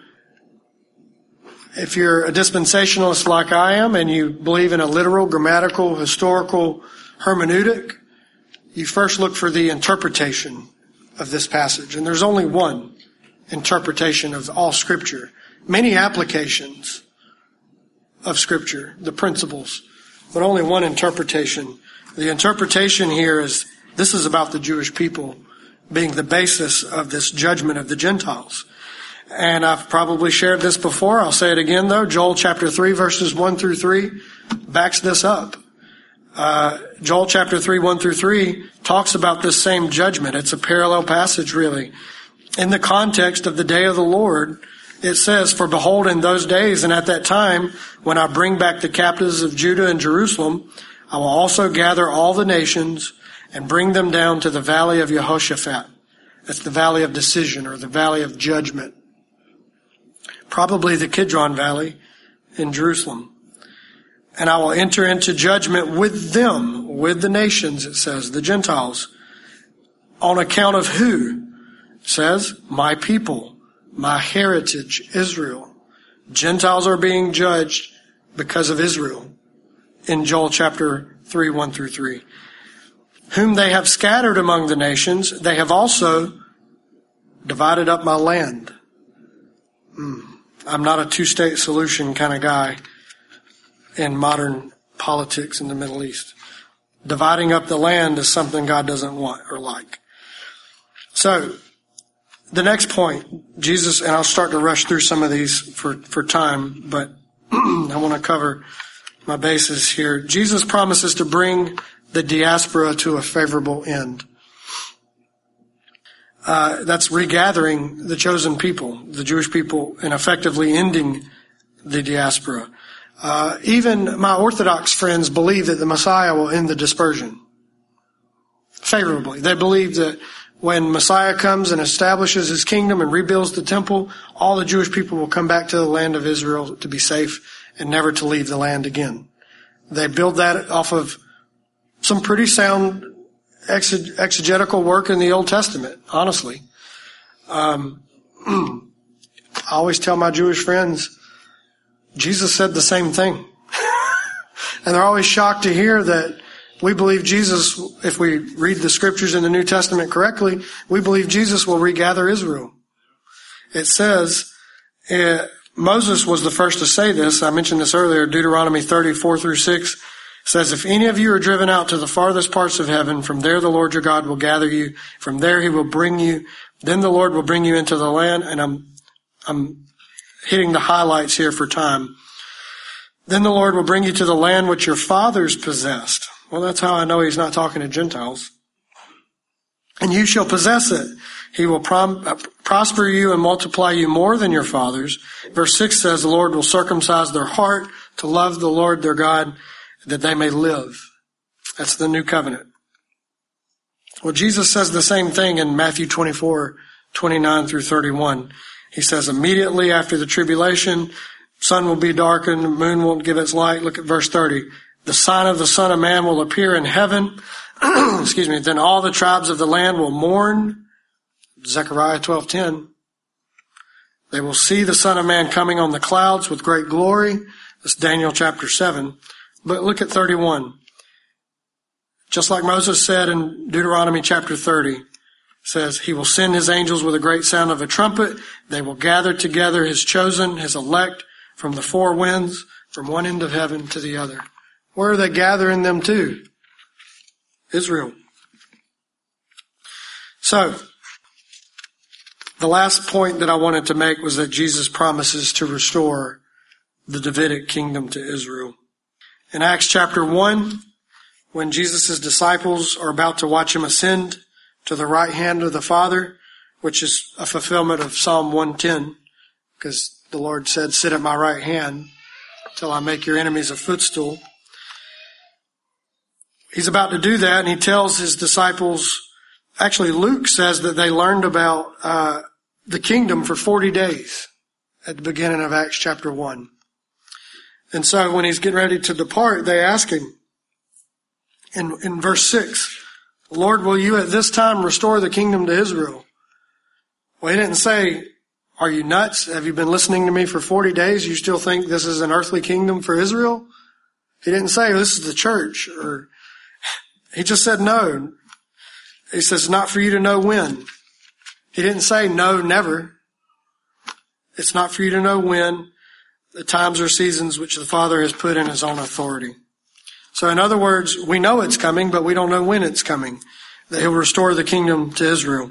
if you're a dispensationalist like I am and you believe in a literal, grammatical, historical hermeneutic, you first look for the interpretation of this passage. And there's only one interpretation of all Scripture. Many applications of Scripture, the principles, but only one interpretation. The interpretation here is, this is about the Jewish people being the basis of this judgment of the Gentiles. And I've probably shared this before. I'll say it again though. Joel chapter three verses one through three backs this up. Uh, Joel chapter three, one through three talks about this same judgment. It's a parallel passage really. In the context of the day of the Lord, it says, for behold, in those days and at that time, when I bring back the captives of Judah and Jerusalem, I will also gather all the nations and bring them down to the valley of Jehoshaphat. That's the valley of decision, or the valley of judgment. Probably the Kidron Valley in Jerusalem. And I will enter into judgment with them, with the nations, it says, the Gentiles. On account of who? It says, my people, my heritage, Israel. Gentiles are being judged because of Israel in Joel chapter three, one through three. Whom they have scattered among the nations, they have also divided up my land. Mm. I'm not a two-state solution kind of guy in modern politics in the Middle East. Dividing up the land is something God doesn't want or like. So, the next point, Jesus, and I'll start to rush through some of these for, for time, but I want to cover my bases here. Jesus promises to bring the diaspora to a favorable end. Uh, that's regathering the chosen people, the Jewish people, and effectively ending the diaspora. Uh, even my Orthodox friends believe that the Messiah will end the dispersion favorably. They believe that when Messiah comes and establishes his kingdom and rebuilds the temple, all the Jewish people will come back to the land of Israel to be safe and never to leave the land again. They build that off of some pretty sound exegetical work in the Old Testament, honestly. Um, I always tell my Jewish friends, Jesus said the same thing. And they're always shocked to hear that we believe Jesus, if we read the scriptures in the New Testament correctly, we believe Jesus will regather Israel. It says, uh, Moses was the first to say this. I mentioned this earlier, Deuteronomy thirty, four through six. Says, if any of you are driven out to the farthest parts of heaven, from there the Lord your God will gather you. From there he will bring you. Then the Lord will bring you into the land. And I'm, I'm hitting the highlights here for time. Then the Lord will bring you to the land which your fathers possessed. Well, that's how I know he's not talking to Gentiles. And you shall possess it. He will prom- prosper you and multiply you more than your fathers. Verse six says, the Lord will circumcise their heart to love the Lord their God, that they may live. That's the new covenant. Well, Jesus says the same thing in Matthew twenty-four, twenty-nine through thirty-one. He says, immediately after the tribulation, sun will be darkened, the moon won't give its light. Look at verse thirty. The sign of the Son of Man will appear in heaven. Excuse me. Then all the tribes of the land will mourn. Zechariah twelve ten. They will see the Son of Man coming on the clouds with great glory. That's Daniel chapter seven. But look at thirty-one. Just like Moses said in Deuteronomy chapter thirty, says, he will send his angels with a great sound of a trumpet. They will gather together his chosen, his elect, from the four winds, from one end of heaven to the other. Where are they gathering them to? Israel. So, the last point that I wanted to make was that Jesus promises to restore the Davidic kingdom to Israel. In Acts chapter one, when Jesus' disciples are about to watch him ascend to the right hand of the Father, which is a fulfillment of Psalm one ten, because the Lord said, sit at my right hand till I make your enemies a footstool. He's about to do that, and he tells his disciples, actually Luke says that they learned about uh, the kingdom for forty days at the beginning of Acts chapter one. And so when he's getting ready to depart, they ask him in, in verse six, Lord, will you at this time restore the kingdom to Israel? Well, he didn't say, are you nuts? Have you been listening to me for forty days? You still think this is an earthly kingdom for Israel? He didn't say, this is the church, or he just said no. He says, not for you to know when. He didn't say no, never. It's not for you to know when, the times or seasons which the Father has put in his own authority. So in other words, we know it's coming, but we don't know when it's coming, that he'll restore the kingdom to Israel.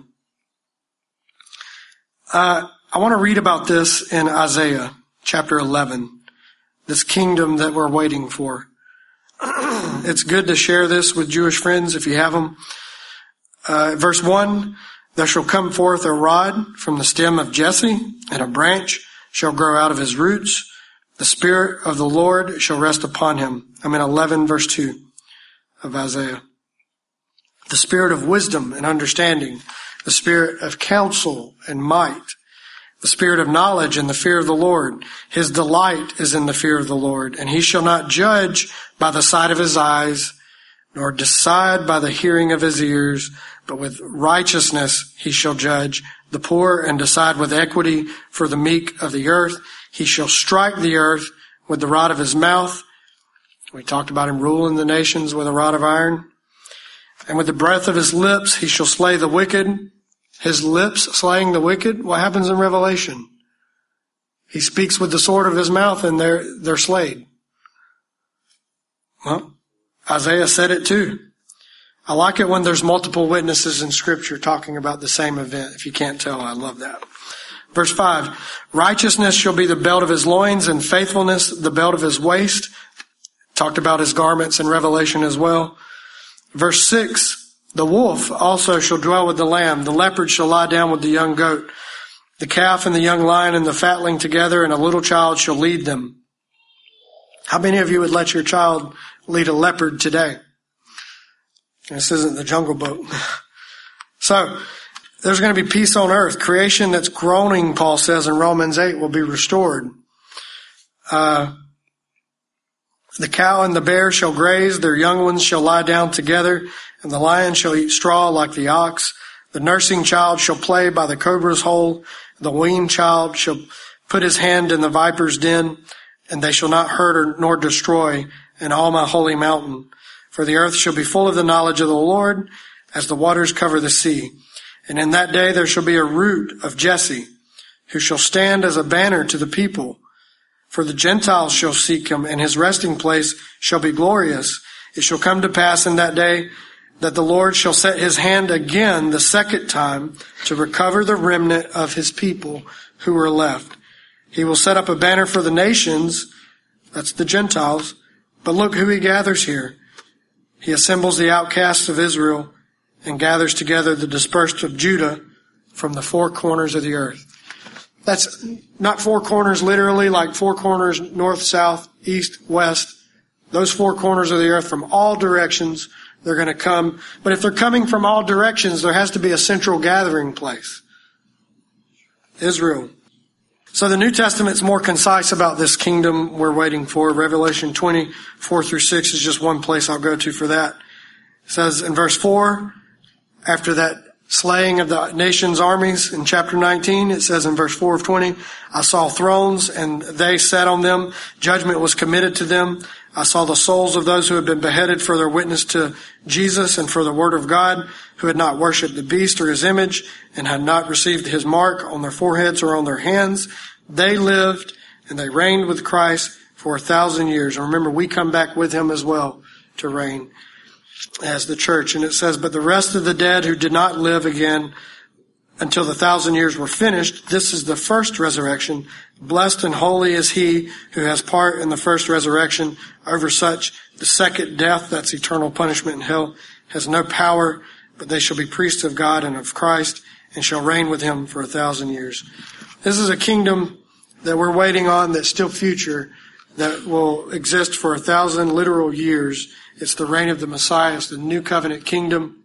Uh, I want to read about this in Isaiah chapter eleven, this kingdom that we're waiting for. It's good to share this with Jewish friends if you have them. Uh, verse one, there shall come forth a rod from the stem of Jesse, and a branch shall grow out of his roots. The Spirit of the Lord shall rest upon him. I'm in eleven verse two of Isaiah. The Spirit of wisdom and understanding, the Spirit of counsel and might, the Spirit of knowledge and the fear of the Lord. His delight is in the fear of the Lord, and he shall not judge by the sight of his eyes, nor decide by the hearing of his ears, but with righteousness he shall judge the poor and decide with equity for the meek of the earth. He shall strike the earth with the rod of his mouth. We talked about him ruling the nations with a rod of iron. And with the breath of his lips he shall slay the wicked. His lips slaying the wicked. What happens in Revelation? He speaks with the sword of his mouth and they're, they're slayed. Well, Isaiah said it too. I like it when there's multiple witnesses in Scripture talking about the same event. If you can't tell, I love that. Verse five, righteousness shall be the belt of his loins, and faithfulness the belt of his waist. Talked about his garments in Revelation as well. Verse six, the wolf also shall dwell with the lamb. The leopard shall lie down with the young goat. The calf and the young lion and the fatling together, and a little child shall lead them. How many of you would let your child lead a leopard today? This isn't the Jungle Book. So, there's going to be peace on earth. Creation that's groaning, Paul says in Romans eight, will be restored. Uh, the cow and the bear shall graze, their young ones shall lie down together, and the lion shall eat straw like the ox. The nursing child shall play by the cobra's hole. The weaned child shall put his hand in the viper's den, and they shall not hurt or nor destroy in all my holy mountain. For the earth shall be full of the knowledge of the Lord, as the waters cover the sea. And in that day there shall be a root of Jesse, who shall stand as a banner to the people. For the Gentiles shall seek him, and his resting place shall be glorious. It shall come to pass in that day that the Lord shall set his hand again the second time to recover the remnant of his people who are left. He will set up a banner for the nations, that's the Gentiles, but look who he gathers here. He assembles the outcasts of Israel and gathers together the dispersed of Judah from the four corners of the earth. That's not four corners literally, like four corners north, south, east, west, Those four corners of the earth from all directions, they're going to come. But if they're coming from all directions, there has to be a central gathering place. Israel. So the New Testament's more concise about this kingdom we're waiting for. Revelation twenty, four through six is just one place I'll go to for that. It says in verse four, after that slaying of the nation's armies in chapter nineteen, it says in verse four of twenty, I saw thrones and they sat on them. Judgment was committed to them. I saw the souls of those who had been beheaded for their witness to Jesus and for the word of God, who had not worshipped the beast or his image and had not received his mark on their foreheads or on their hands. They lived and they reigned with Christ for a thousand years. And remember, we come back with him as well to reign as the church. And it says, but the rest of the dead who did not live again until the thousand years were finished, this is the first resurrection. Blessed and holy is he who has part in the first resurrection. Over such, the second death, that's eternal punishment in hell, has no power, but they shall be priests of God and of Christ and shall reign with him for a thousand years. This is a kingdom that we're waiting on that's still future, that will exist for a thousand literal years. It's the reign of the Messiah. It's the new covenant kingdom.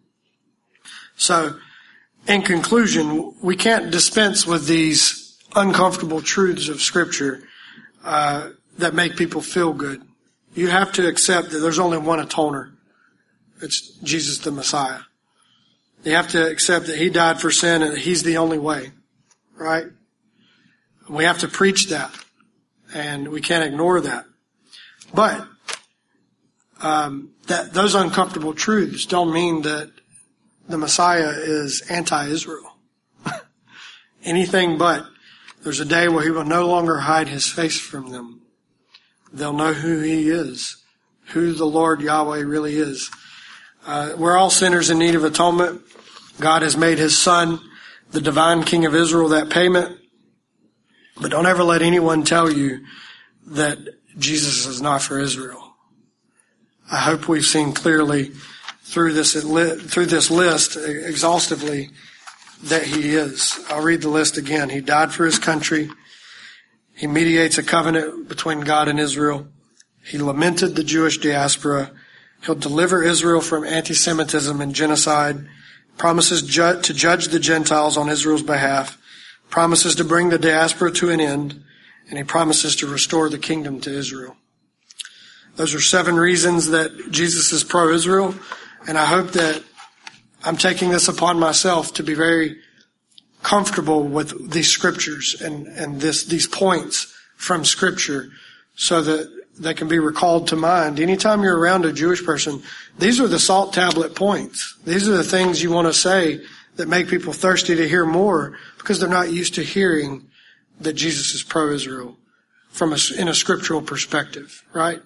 So, in conclusion, we can't dispense with these uncomfortable truths of Scripture uh, that make people feel good. You have to accept that there's only one atoner. It's Jesus the Messiah. You have to accept that he died for sin and that he's the only way, right? We have to preach that, and we can't ignore that. But um, that those uncomfortable truths don't mean that the Messiah is anti-Israel. Anything but. There's a day where he will no longer hide his face from them. They'll know who he is, who the Lord Yahweh really is. Uh, we're all sinners in need of atonement. God has made his Son, the divine King of Israel, that payment. But don't ever let anyone tell you that Jesus is not for Israel. I hope we've seen clearly through this through this list exhaustively that he is. I'll read the list again. He died for his country. He mediates a covenant between God and Israel. He lamented the Jewish diaspora. He'll deliver Israel from anti-Semitism and genocide. Promises ju- to judge the Gentiles on Israel's behalf. Promises to bring the diaspora to an end. And he promises to restore the kingdom to Israel. Those are seven reasons that Jesus is pro-Israel. And I hope that I'm taking this upon myself to be very comfortable with these scriptures and, and this, these points from Scripture so that they can be recalled to mind. Anytime you're around a Jewish person, these are the salt tablet points. These are the things you want to say that make people thirsty to hear more because they're not used to hearing that Jesus is pro-Israel from a, in a scriptural perspective, right?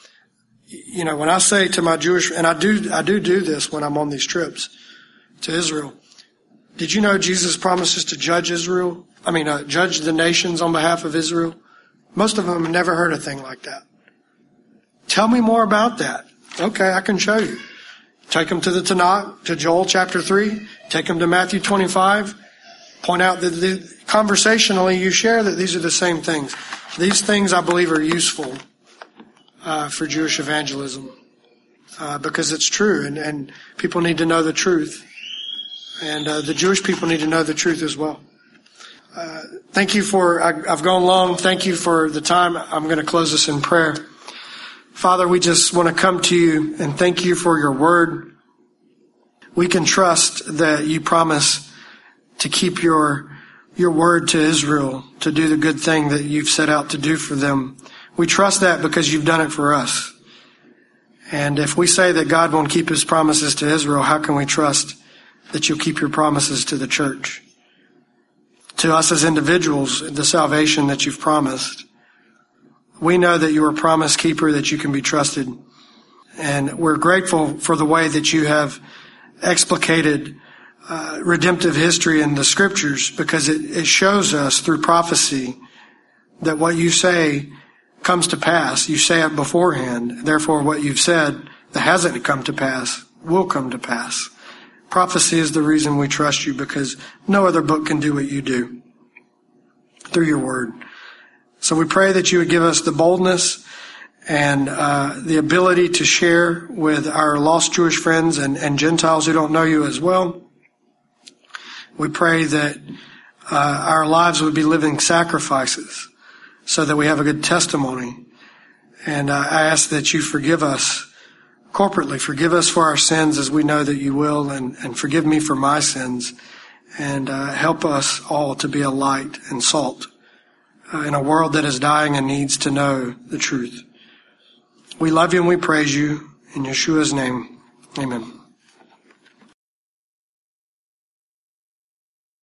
You know, when I say to my Jewish, and I do, I do do this when I'm on these trips to Israel. Did you know Jesus promises to judge Israel? I mean, uh, judge the nations on behalf of Israel? Most of them have never heard a thing like that. Tell me more about that. Okay, I can show you. Take them to the Tanakh, to Joel chapter three. Take them to Matthew twenty-five. Point out that the, conversationally you share that these are the same things. These things I believe are useful uh, for Jewish evangelism uh, because it's true, and, and people need to know the truth. And uh, the Jewish people need to know the truth as well. Uh, thank you for, I, I've gone long. Thank you for the time. I'm going to close this in prayer. Father, we just want to come to you and thank you for your word. We can trust that you promise to keep your, your word to Israel, to do the good thing that you've set out to do for them. We trust that because you've done it for us. And if we say that God won't keep his promises to Israel, how can we trust that you'll keep your promises to the church? To us as individuals, the salvation that you've promised. We know that you're a promise keeper, that you can be trusted. And we're grateful for the way that you have explicated uh, redemptive history in the scriptures, because it, it shows us through prophecy that what you say comes to pass. You say it beforehand. Therefore, what you've said that hasn't come to pass will come to pass. Prophecy is the reason we trust you, because no other book can do what you do through your word. So we pray that you would give us the boldness and uh, the ability to share with our lost Jewish friends and, and Gentiles who don't know you as well. We pray that uh, our lives would be living sacrifices so that we have a good testimony. And uh, I ask that you forgive us corporately. Forgive us for our sins as we know that you will, and, and forgive me for my sins. And uh, help us all to be a light and salt uh, in a world that is dying and needs to know the truth. We love you and we praise you. In Yeshua's name, amen.